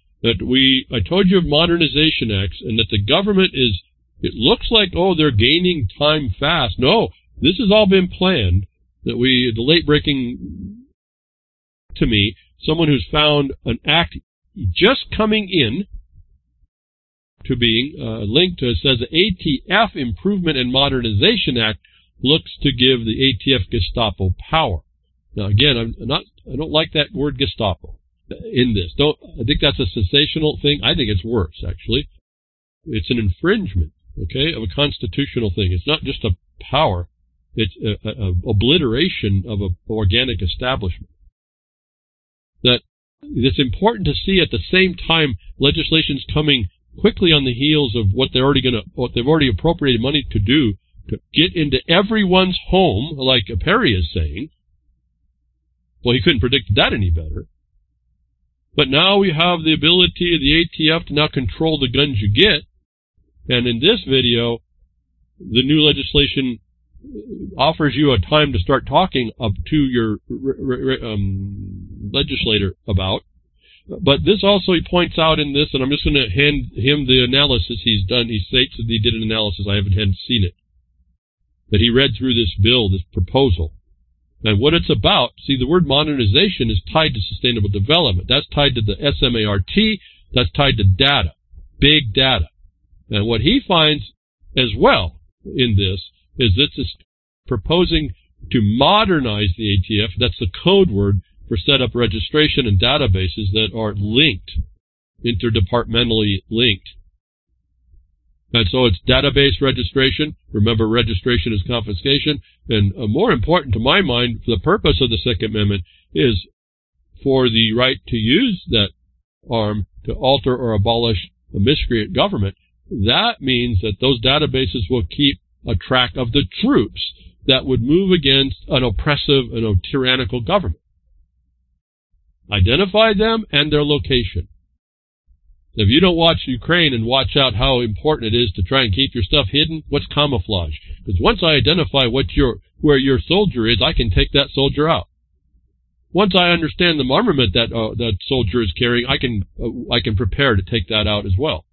I told you of Modernization Acts, and that the government it looks like, they're gaining time fast. No, this has all been planned. The late breaking to me, someone who's found an act just coming in to being linked to, it says the ATF Improvement and Modernization Act looks to give the ATF Gestapo power. Now again, I don't like that word Gestapo in this. I think that's a sensational thing. I think it's worse, actually. It's an infringement. okay, of a constitutional thing. It's not just a power. It's an obliteration of an organic establishment. That it's important to see at the same time legislation's coming quickly on the heels of what they've already appropriated money to do, to get into everyone's home, like Perry is saying. Well, he couldn't predict that any better. But now we have the ability of the ATF to now control the guns you get. And in this video, the new legislation offers you a time to start talking up to your legislator about. But this also, he points out in this, and I'm just going to hand him the analysis he's done. He states that he did an analysis. I haven't seen it. That he read through this bill, this proposal. And what it's about, see, the word modernization is tied to sustainable development. That's tied to the SMART. That's tied to data, big data. And what he finds as well in this is that it's proposing to modernize the ATF. That's the code word for set up registration and databases that are linked, interdepartmentally linked. And so it's database registration. Remember, registration is confiscation. And more important to my mind, the purpose of the Second Amendment is for the right to use that arm to alter or abolish a miscreant government. That means that those databases will keep a track of the troops that would move against an oppressive and a tyrannical government. Identify them and their location. If you don't watch Ukraine and watch out how important it is to try and keep your stuff hidden, what's camouflage? Because once I identify where your soldier is, I can take that soldier out. Once I understand the armament that soldier is carrying, I can prepare to take that out as well.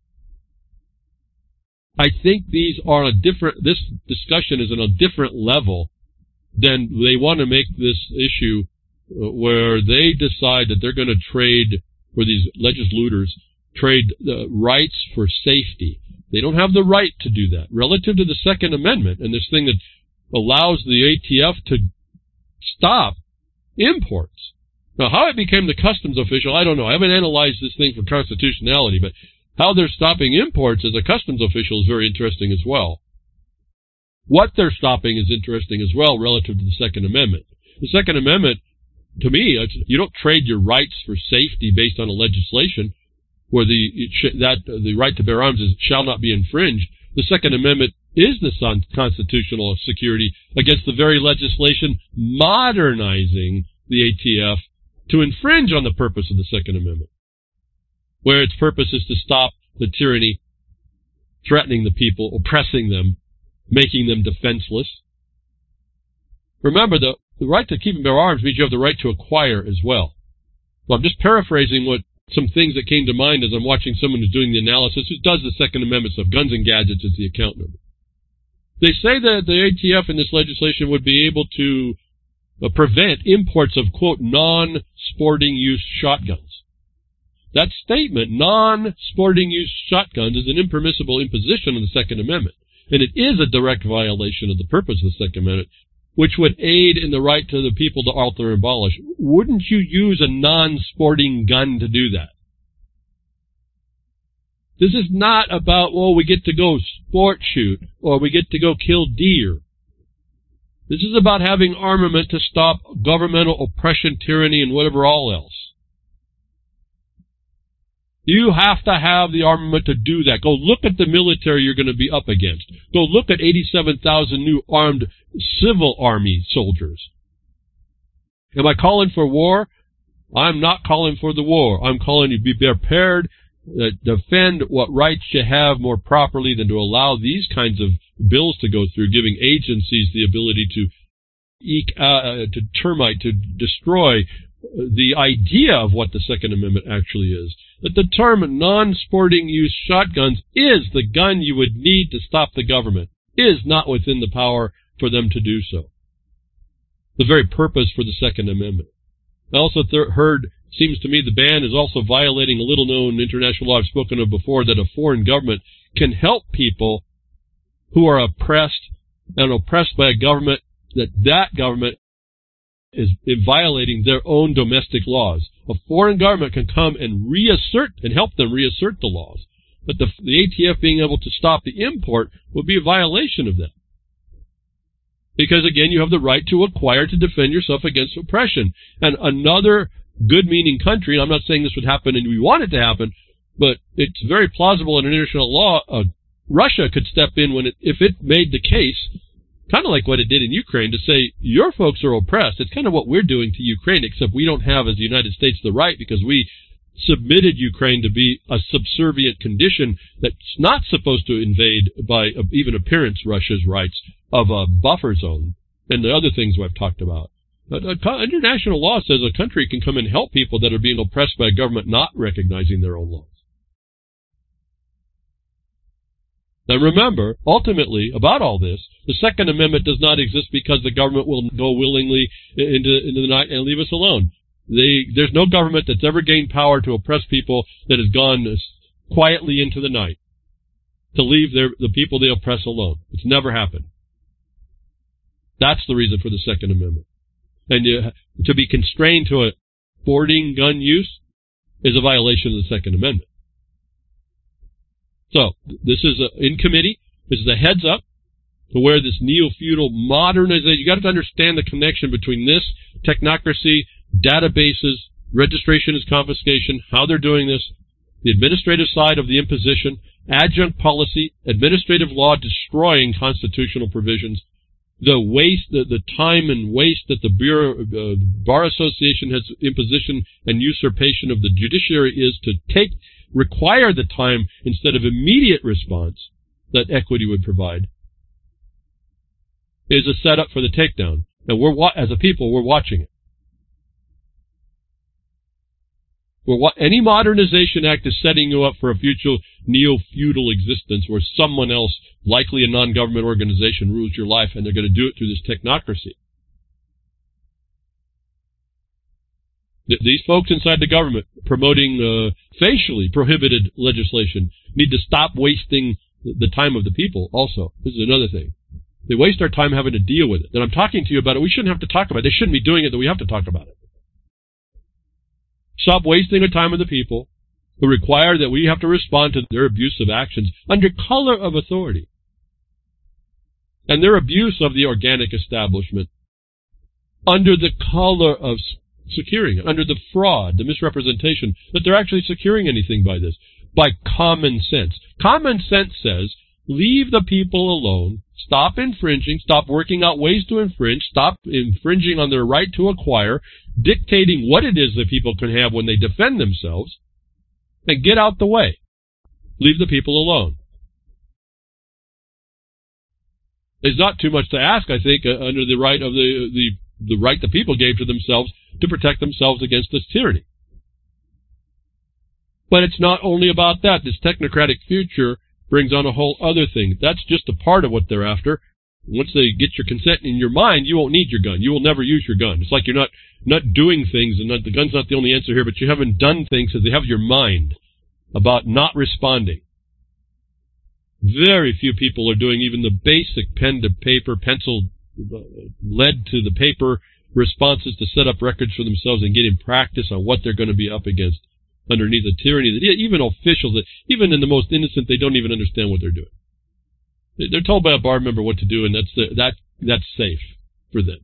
I think this discussion is on a different level than they want to make this issue where they decide that they're going to trade, where these legislators trade rights for safety. They don't have the right to do that. Relative to the Second Amendment and this thing that allows the ATF to stop imports. Now, how it became the customs official, I don't know. I haven't analyzed this thing for constitutionality, but how they're stopping imports as a customs official is very interesting as well. What they're stopping is interesting as well relative to the Second Amendment. The Second Amendment, to me, you don't trade your rights for safety based on a legislation where the right to bear arms shall not be infringed. The Second Amendment is the constitutional security against the very legislation modernizing the ATF to infringe on the purpose of the Second Amendment, where its purpose is to stop the tyranny, threatening the people, oppressing them, making them defenseless. Remember, the right to keep and bear arms means you have the right to acquire as well. So I'm just paraphrasing some things that came to mind as I'm watching someone who's doing the analysis, who does the Second Amendment stuff. Guns and Gadgets is the account number. They say that the ATF in this legislation would be able to prevent imports of, quote, non-sporting use shotguns. That statement, non-sporting use shotguns, is an impermissible imposition of the Second Amendment. And it is a direct violation of the purpose of the Second Amendment, which would aid in the right to the people to alter and abolish. Wouldn't you use a non-sporting gun to do that? This is not about, well, we get to go sport shoot, or we get to go kill deer. This is about having armament to stop governmental oppression, tyranny, and whatever all else. You have to have the armament to do that. Go look at the military you're going to be up against. Go look at 87,000 new armed civil army soldiers. Am I calling for war? I'm not calling for the war. I'm calling you to be prepared, defend what rights you have more properly than to allow these kinds of bills to go through, giving agencies the ability to termite, to destroy the idea of what the Second Amendment actually is. That the term non-sporting use shotguns is the gun you would need to stop the government, is not within the power for them to do so. The very purpose for the Second Amendment. I also heard, seems to me, the ban is also violating a little-known international law I've spoken of before, that a foreign government can help people who are oppressed and oppressed by a government, that government is violating their own domestic laws. A foreign government can come and reassert and help them reassert the laws. But the ATF being able to stop the import would be a violation of that. Because, again, you have the right to acquire to defend yourself against oppression. And another good-meaning country, and I'm not saying this would happen and we want it to happen, but it's very plausible in international law, Russia could step in if it made the case, kind of like what it did in Ukraine, to say, your folks are oppressed. It's kind of what we're doing to Ukraine, except we don't have, as the United States, the right, because we submitted Ukraine to be a subservient condition that's not supposed to invade, by even appearance, Russia's rights of a buffer zone and the other things we've talked about. But international law says a country can come and help people that are being oppressed by a government not recognizing their own laws. Now remember, ultimately, about all this, the Second Amendment does not exist because the government will go willingly into the night and leave us alone. There's no government that's ever gained power to oppress people that has gone quietly into the night to leave the people they oppress alone. It's never happened. That's the reason for the Second Amendment. And to be constrained to a sporting gun use is a violation of the Second Amendment. So, this is in committee. This is a heads up to where this neo-feudal modernization, you got to understand the connection between this, technocracy, databases, registration as confiscation, how they're doing this, the administrative side of the imposition, adjunct policy, administrative law destroying constitutional provisions, the waste, the time and waste that the Bar Association has imposition and usurpation of the judiciary is to require the time instead of immediate response that equity would provide, is a setup for the takedown. And as a people, we're watching it. Any modernization act is setting you up for a future neo-feudal existence where someone else, likely a non-government organization, rules your life, and they're going to do it through this technocracy. These folks inside the government promoting facially prohibited legislation need to stop wasting the time of the people also. This is another thing. They waste our time having to deal with it. And I'm talking to you about it. We shouldn't have to talk about it. They shouldn't be doing it, that we have to talk about it. Stop wasting the time of the people who require that we have to respond to their abusive actions under color of authority. And their abuse of the organic establishment under the color of securing it, under the fraud, the misrepresentation, that they're actually securing anything by this, by common sense. Common sense says, leave the people alone, stop infringing, stop working out ways to infringe, stop infringing on their right to acquire, dictating what it is that people can have when they defend themselves, and get out the way. Leave the people alone. It's not too much to ask, I think, under the right of the right the people gave to themselves to protect themselves against this tyranny. But it's not only about that. This technocratic future brings on a whole other thing. That's just a part of what they're after. Once they get your consent in your mind, you won't need your gun. You will never use your gun. It's like you're not doing things, and the gun's not the only answer here, but you haven't done things because they have your mind about not responding. Very few people are doing even the basic pen to paper, pencil, lead to the paper responses to set up records for themselves and get in practice on what they're going to be up against underneath a tyranny that even officials, that even in the most innocent, they don't even understand what they're doing. They're told by a bar member what to do, and that's safe for them.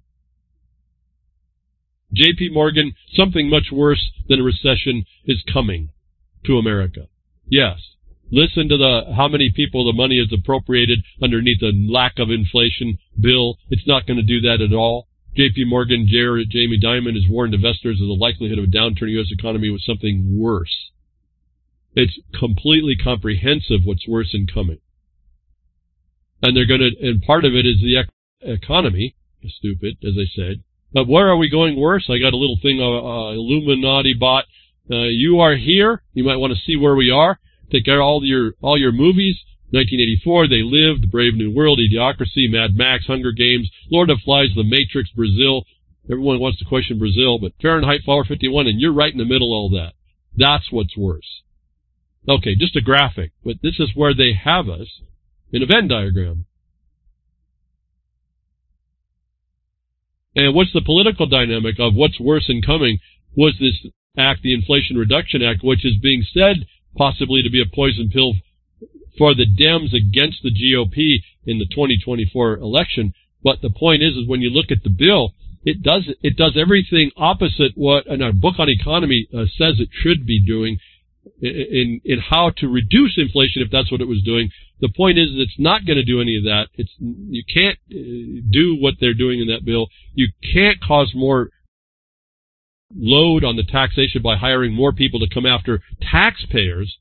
J.P. Morgan, something much worse than a recession is coming to America. Yes. Listen to how many people the money is appropriated underneath a lack of inflation bill. It's not going to do that at all. J.P. Morgan, Jamie Dimon has warned investors of the likelihood of a downturn in the U.S. economy with something worse. It's completely comprehensive what's worse in coming. And and part of it is the economy, stupid, as I said. But where are we going worse? I got a little thing, Illuminati bot. You are here. You might want to see where we are. Take out all your movies. 1984, They Lived, Brave New World, Idiocracy, Mad Max, Hunger Games, Lord of Flies, The Matrix, Brazil. Everyone wants to question Brazil, but Fahrenheit 451, and you're right in the middle of all that. That's what's worse. Okay, just a graphic, but this is where they have us in a Venn diagram. And what's the political dynamic of what's worse in coming was this act, the Inflation Reduction Act, which is being said possibly to be a poison pill for the Dems against the GOP in the 2024 election. But the point is when you look at the bill, it does everything opposite what a book on economy says it should be doing in how to reduce inflation if that's what it was doing. The point is it's not going to do any of that. You can't do what they're doing in that bill. You can't cause more load on the taxation by hiring more people to come after taxpayers.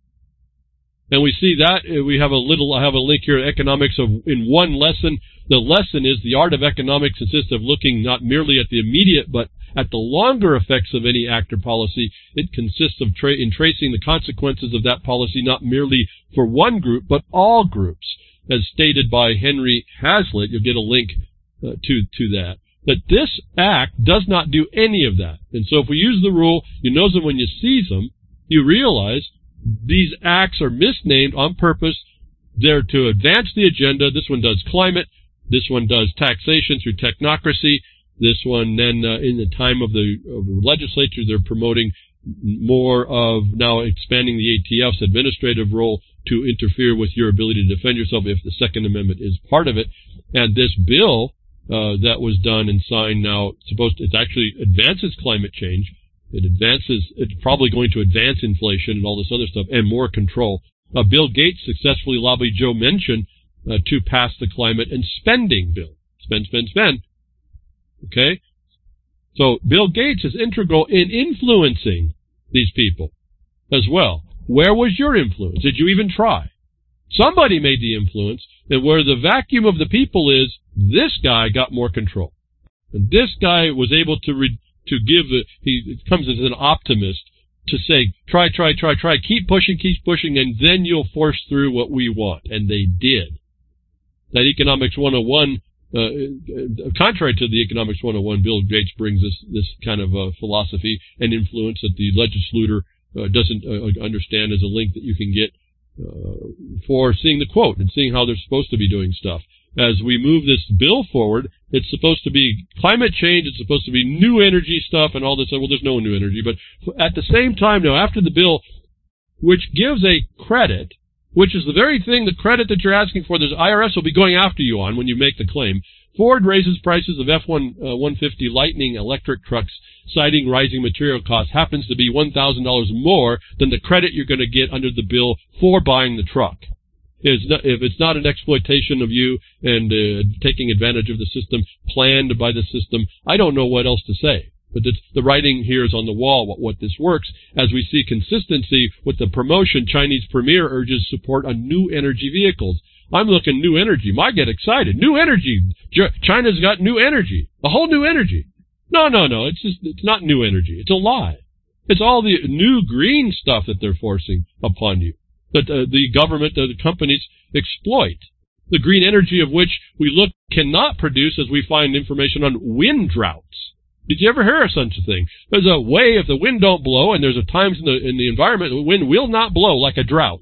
And we see that I have a link here, economics in one lesson. The lesson is the art of economics consists of looking not merely at the immediate, but at the longer effects of any act or policy. It consists of in tracing the consequences of that policy, not merely for one group, but all groups, as stated by Henry Hazlitt. You'll get a link to that. That this act does not do any of that. And so if we use the rule, you know that when you seize them, you realize these acts are misnamed on purpose. They're to advance the agenda. This one does climate. This one does taxation through technocracy. This one then, in the time of the legislature, they're promoting more of now expanding the ATF's administrative role to interfere with your ability to defend yourself if the Second Amendment is part of it. And this bill that was done and signed now, it actually advances climate change. It's probably going to advance inflation and all this other stuff and more control. Bill Gates successfully lobbied Joe Manchin to pass the climate and spending bill. Spend. Okay? So Bill Gates is integral in influencing these people as well. Where was your influence? Did you even try? Somebody made the influence, and where the vacuum of the people is, this guy got more control. And this guy was able to give, he comes as an optimist to say, try, keep pushing, and then you'll force through what we want. And they did. That Economics 101, contrary to the Economics 101, Bill Gates brings this kind of philosophy and influence that the legislator doesn't understand as a link that you can get for seeing the quote and seeing how they're supposed to be doing stuff. As we move this bill forward, it's supposed to be climate change, it's supposed to be new energy stuff and all this. Well, there's no new energy, but at the same time now, after the bill, which gives a credit, which is the very thing, the credit that you're asking for, the IRS will be going after you on when you make the claim. Ford raises prices of F-150 Lightning electric trucks, citing rising material costs, happens to be $1,000 more than the credit you're going to get under the bill for buying the truck. If it's not an exploitation of you and taking advantage of the system, planned by the system, I don't know what else to say. But the writing here is on the wall what this works, as we see consistency with the promotion. Chinese Premier urges support on new energy vehicles. I'm looking new energy. I get excited. New energy. China's got new energy. A whole new energy. No. It's not new energy. It's a lie. It's all the new green stuff that they're forcing upon you, that the government, the companies exploit. The green energy of which we look cannot produce, as we find information on wind droughts. Did you ever hear of such a thing? There's a way if the wind don't blow, and there's times in the environment the wind will not blow, like a drought,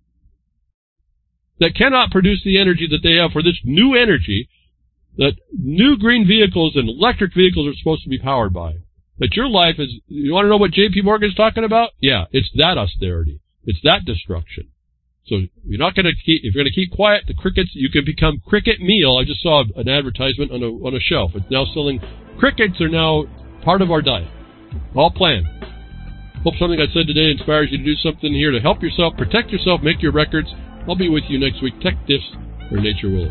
that cannot produce the energy that they have for this new energy that new green vehicles and electric vehicles are supposed to be powered by. That your life is, you want to know what J.P. Morgan's talking about? Yeah, it's that austerity. It's that destruction. So you're not going to keep, if you're going to keep quiet, the crickets, you can become cricket meal. I just saw an advertisement on a shelf. It's now selling, crickets are now part of our diet. All planned. Hope something I said today inspires you to do something here to help yourself, protect yourself, make your records. I'll be with you next week. Tech Diffs, or nature willing.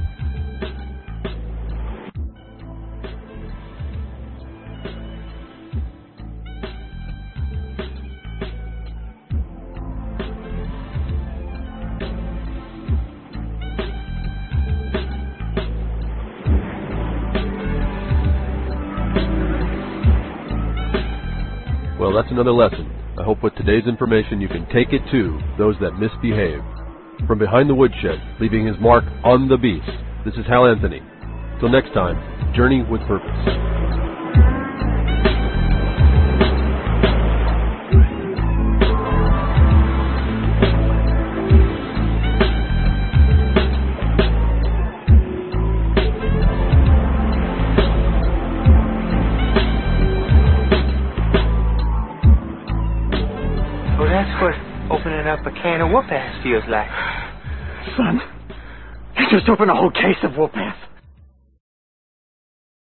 Well, that's another lesson. I hope with today's information you can take it to those that misbehave. From behind the woodshed, leaving his mark on the beast, this is Hal Anthony. Till next time, journey with purpose.
Well, that's what opening up a can of whoop-ass feels like. Son, you just opened a whole case of Warpath.